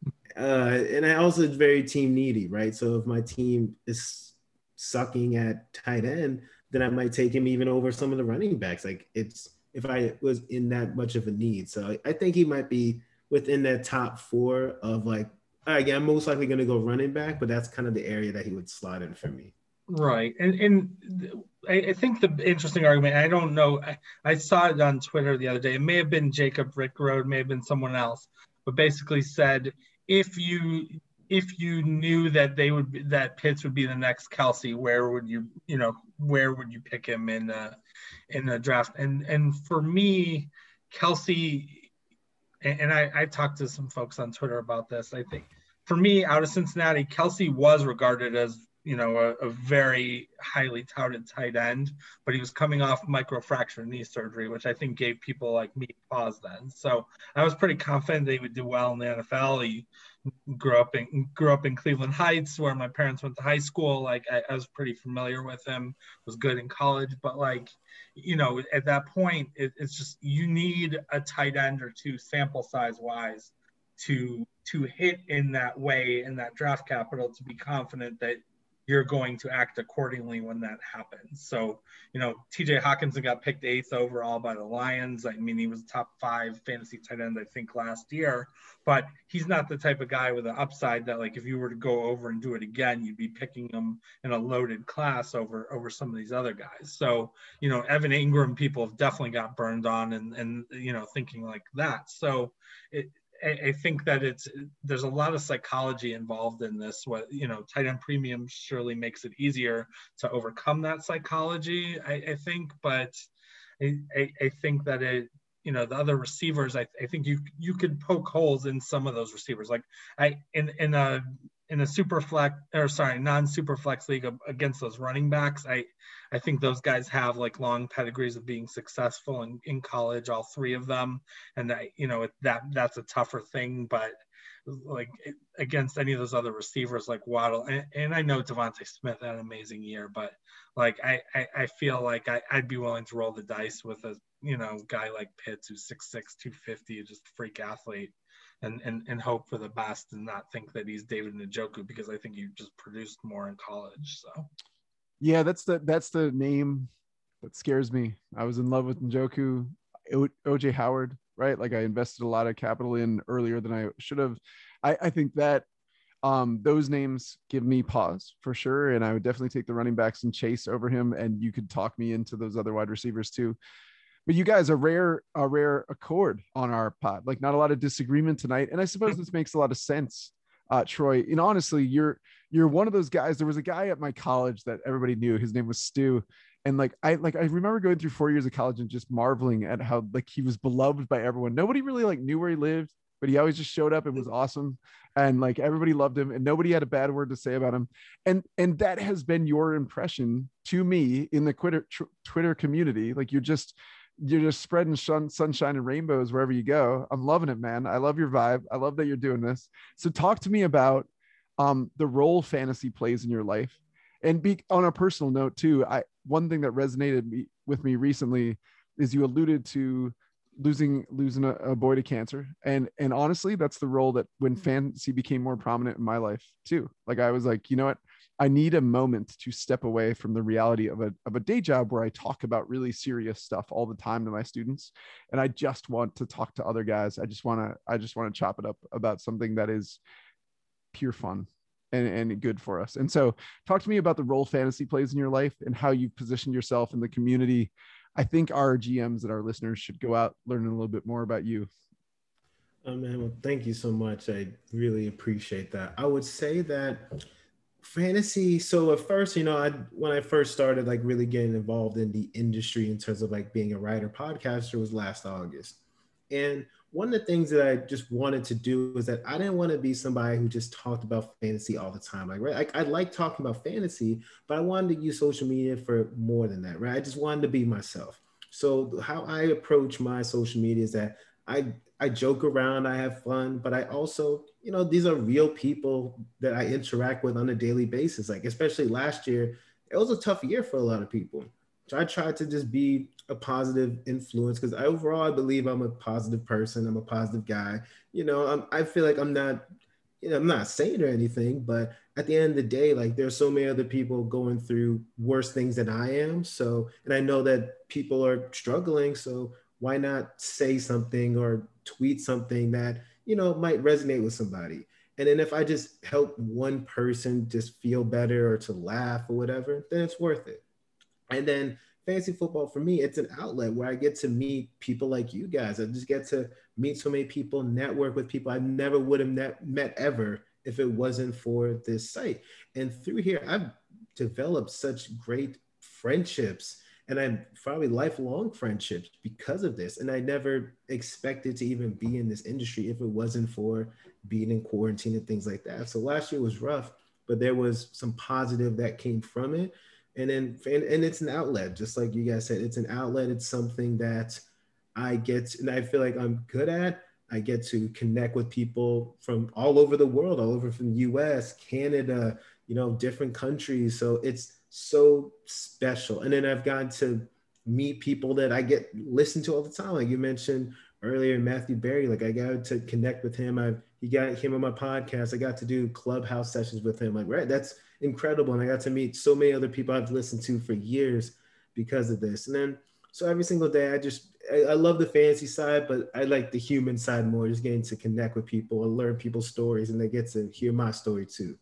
Uh, and I also very team needy, right? So if my team is sucking at tight end, then I might take him even over some of the running backs. Like it's, if I was in that much of a need. So I, I think he might be within that top four of like, again, I'm most likely going to go running back, but that's kind of the area that he would slot in for me. Right. And and I, I think the interesting argument, I don't know, I, I saw it on Twitter the other day. It may have been Jacob Rickroad, may have been someone else, but basically said if you if you knew that they would be, that Pitts would be the next Kelsey, where would you, you know, where would you pick him in a, in a draft? And and for me, Kelsey, and, and I, I talked to some folks on Twitter about this. I think for me, out of Cincinnati, Kelsey was regarded as, you know, a, a very highly touted tight end, but he was coming off microfracture knee surgery, which I think gave people like me pause then. So I was pretty confident that he would do well in the N F L. He grew up in grew up in Cleveland Heights, where my parents went to high school. Like I, I was pretty familiar with him. Was good in college, but like, you know, at that point, it, it's just you need a tight end or two sample size wise to to hit in that way in that draft capital to be confident that you're going to act accordingly when that happens. So, you know, T J Hawkinson got picked eighth overall by the Lions. I mean, he was top five fantasy tight end, I think, last year, but he's not the type of guy with an upside that, like, if you were to go over and do it again, you'd be picking him in a loaded class over, over some of these other guys. So, you know, Evan Ingram, people have definitely got burned on and, and, you know, thinking like that. So it, I think that it's there's a lot of psychology involved in this. What, you know, tight end premium surely makes it easier to overcome that psychology, I, I think. But I, I, I think that it, you know, the other receivers, I, I think you you could poke holes in some of those receivers. Like I in in a in a super flex or sorry non super flex league against those running backs, I I think those guys have like long pedigrees of being successful in, in college, all three of them. And that, you know, that that's a tougher thing, but like it, against any of those other receivers like Waddle, and, and I know Devontae Smith had an amazing year, but like I, I, I feel like I, I'd be willing to roll the dice with a you know, guy like Pitts who's six six, two fifty, just a freak athlete, and, and, and hope for the best and not think that he's David Njoku, because I think he just produced more in college. So yeah, that's the that's the name that scares me. I was in love with Njoku, o, OJ Howard, right? Like I invested a lot of capital in earlier than I should have. I, I think that um, those names give me pause for sure. And I would definitely take the running backs and Chase over him. And you could talk me into those other wide receivers too. But you guys are rare, a rare accord on our pod, like not a lot of disagreement tonight. And I suppose this makes a lot of sense. Uh, Troy, and honestly, you're, you're one of those guys. There was a guy at my college that everybody knew. His name was Stu. And like, I, like, I remember going through four years of college and just marveling at how like he was beloved by everyone. Nobody really like knew where he lived, but he always just showed up and was awesome. And like, everybody loved him and nobody had a bad word to say about him. And, and that has been your impression to me in the Twitter, tr- Twitter community. Like you're just, you're just spreading sun, sunshine and rainbows wherever you go. I'm loving it, man. I love your vibe. I love that you're doing this. So talk to me about um, the role fantasy plays in your life. And be on a personal note too. I, one thing that resonated me, with me recently is you alluded to losing, losing a, a boy to cancer. And, and honestly, that's the role that when fantasy became more prominent in my life too. Like I was like, you know what? I need a moment to step away from the reality of a, of a day job where I talk about really serious stuff all the time to my students. And I just want to talk to other guys. I just want to, I just want to chop it up about something that is pure fun and, and good for us. And so talk to me about the role fantasy plays in your life and how you've positioned yourself in the community. I think our G Ms and our listeners should go out learning a little bit more about you. Oh man, well, thank you so much. I really appreciate that. I would say that fantasy, so at first, you know, I when I first started like really getting involved in the industry in terms of like being a writer podcaster was last August. And one of the things that I just wanted to do was that I didn't want to be somebody who just talked about fantasy all the time. Like, right, I, I like talking about fantasy, but I wanted to use social media for more than that, right? I just wanted to be myself. So how I approach my social media is that I I joke around, I have fun, but I also, you know, these are real people that I interact with on a daily basis. Like, especially last year, it was a tough year for a lot of people. So I tried to just be a positive influence because I overall, I believe I'm a positive person. I'm a positive guy. You know, I'm, I feel like I'm not, you know, I'm not saying or anything, but at the end of the day, like there's so many other people going through worse things than I am. So, and I know that people are struggling. So why not say something or tweet something that, you know, might resonate with somebody. And then if I just help one person just feel better or to laugh or whatever, then it's worth it. And then fantasy football for me, it's an outlet where I get to meet people like you guys. I just get to meet so many people, network with people I never would have net, met ever if it wasn't for this site. And through here, I've developed such great friendships and I'm probably lifelong friendships because of this. And I never expected to even be in this industry if it wasn't for being in quarantine and things like that. So last year was rough, but there was some positive that came from it. And then, and, and it's an outlet, just like you guys said, it's an outlet. It's something that I get, and I feel like I'm good at. I get to connect with people from all over the world, all over from the U S, Canada, you know, different countries. So it's so special. And then I've gotten to meet people that I get listened to all the time. Like you mentioned earlier, Matthew Berry, like I got to connect with him. I he got him on my podcast. I got to do Clubhouse sessions with him. Like, right, that's incredible. And I got to meet so many other people I've listened to for years because of this. And then, so every single day, I just, I, I love the fantasy side, but I like the human side more, just getting to connect with people and learn people's stories, and they get to hear my story too.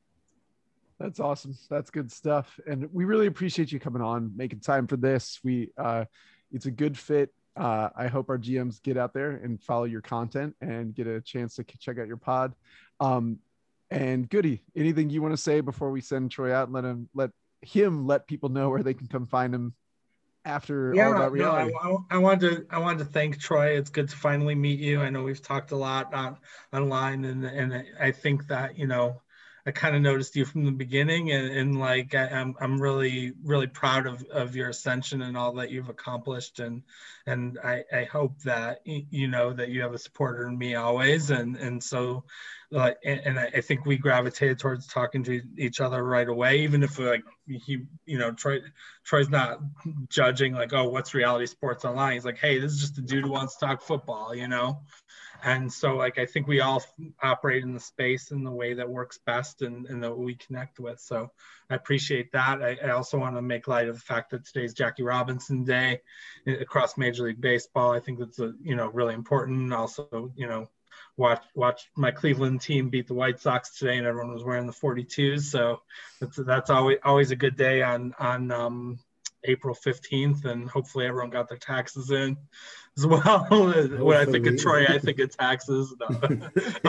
That's awesome. That's good stuff. And we really appreciate you coming on, making time for this. We, uh, it's a good fit. Uh, I hope our G Ms get out there and follow your content and get a chance to check out your pod. Um, and Goody, anything you want to say before we send Troy out and let him, let him, let people know where they can come find him after yeah, All About Reality? No, I, I, I wanted to, I wanted to thank Troy. It's good to finally meet you. I know we've talked a lot on online, and, and I think that, you know, I kind of noticed you from the beginning, and, and like I, I'm I'm really really proud of, of your ascension and all that you've accomplished, and and I, I hope that you know that you have a supporter in me always, and and so like, and, and I, I think we gravitated towards talking to each other right away, even if like he, you know, Troy, Troy's not judging like, oh, what's reality sports online? He's like, hey, this is just a dude who wants to talk football, you know? And so like, I think we all operate in the space in the way that works best and, and that we connect with. So I appreciate that. I, I also want to make light of the fact that today's Jackie Robinson Day across Major League Baseball. I think that's, a, you know, really important. Also, you know, watch watch my Cleveland team beat the White Sox today, and everyone was wearing the forty-twos. So that's that's always always a good day on on um, April fifteenth, and hopefully everyone got their taxes in as well. When I think of Troy, I think of taxes. No.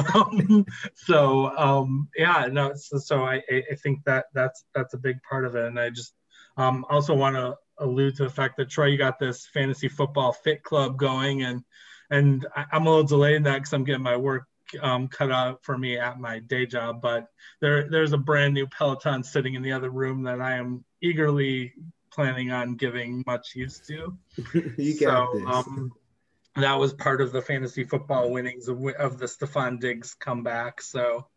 um, so um, yeah, no. So, so I I think that that's that's a big part of it, and I just um, also want to allude to the fact that Troy, you got this fantasy football fit club going, and and I, I'm a little delayed in that because I'm getting my work um, cut out for me at my day job. But there there's a brand new Peloton sitting in the other room that I am eagerly planning on giving much use to. You got so, this. Um, that was part of the fantasy football winnings of, of the Stephon Diggs comeback. So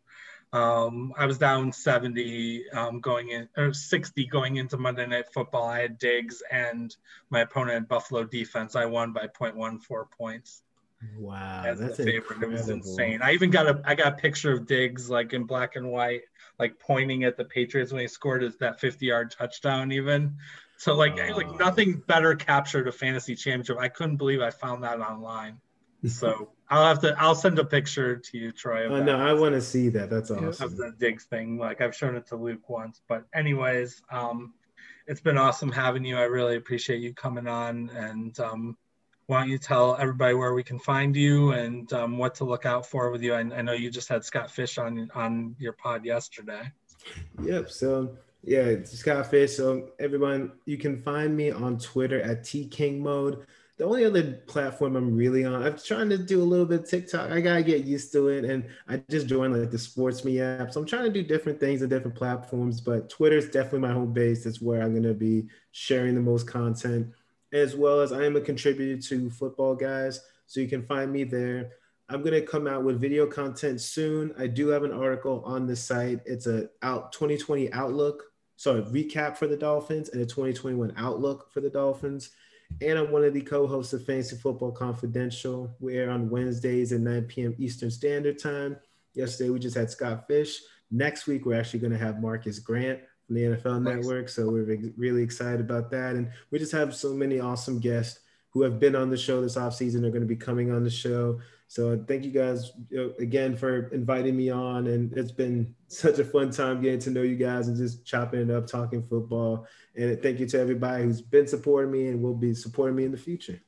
um, I was down seventy um, going in, or sixty going into Monday Night Football. I had Diggs and my opponent had Buffalo defense. I won by zero point one four points. Wow, As that's the favorite. incredible. It was insane. I even got a I got a picture of Diggs like in black and white, like pointing at the Patriots when he scored his that fifty-yard touchdown. Even so, like oh. like nothing better captured a fantasy championship. I couldn't believe I found that online. So I'll have to I'll send a picture to you, Troy. Of oh that. no, I want to see that. That's awesome. Of the Diggs thing. Like I've shown it to Luke once, but anyways, um, it's been awesome having you. I really appreciate you coming on, and um, why don't you tell everybody where we can find you and um, what to look out for with you? I, I know you just had Scott Fish on on your pod yesterday. Yep. So yeah, Scott Fish. So everyone, you can find me on Twitter at T King Mode. The only other platform I'm really on, I'm trying to do a little bit of TikTok. I gotta get used to it, and I just joined like the Sports Me app. So I'm trying to do different things on different platforms, but Twitter is definitely my home base. That's where I'm gonna be sharing the most content, as well as I am a contributor to Football Guys, so you can find me there. I'm gonna come out with video content soon. I do have an article on the site. It's a out twenty twenty outlook, sorry, recap for the Dolphins and a twenty twenty-one outlook for the Dolphins. And I'm one of the co-hosts of Fantasy Football Confidential. We air on Wednesdays at nine p.m. Eastern Standard Time. Yesterday, we just had Scott Fish. Next week, we're actually going to have Marcus Grant from the N F L Nice. Network. So we're really excited about that. And we just have so many awesome guests who have been on the show this offseason are going to be coming on the show. So thank you guys again for inviting me on. And it's been such a fun time getting to know you guys and just chopping it up, talking football. And thank you to everybody who's been supporting me and will be supporting me in the future.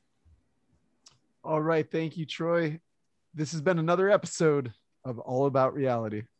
All right. Thank you, Troy. This has been another episode of All About Reality.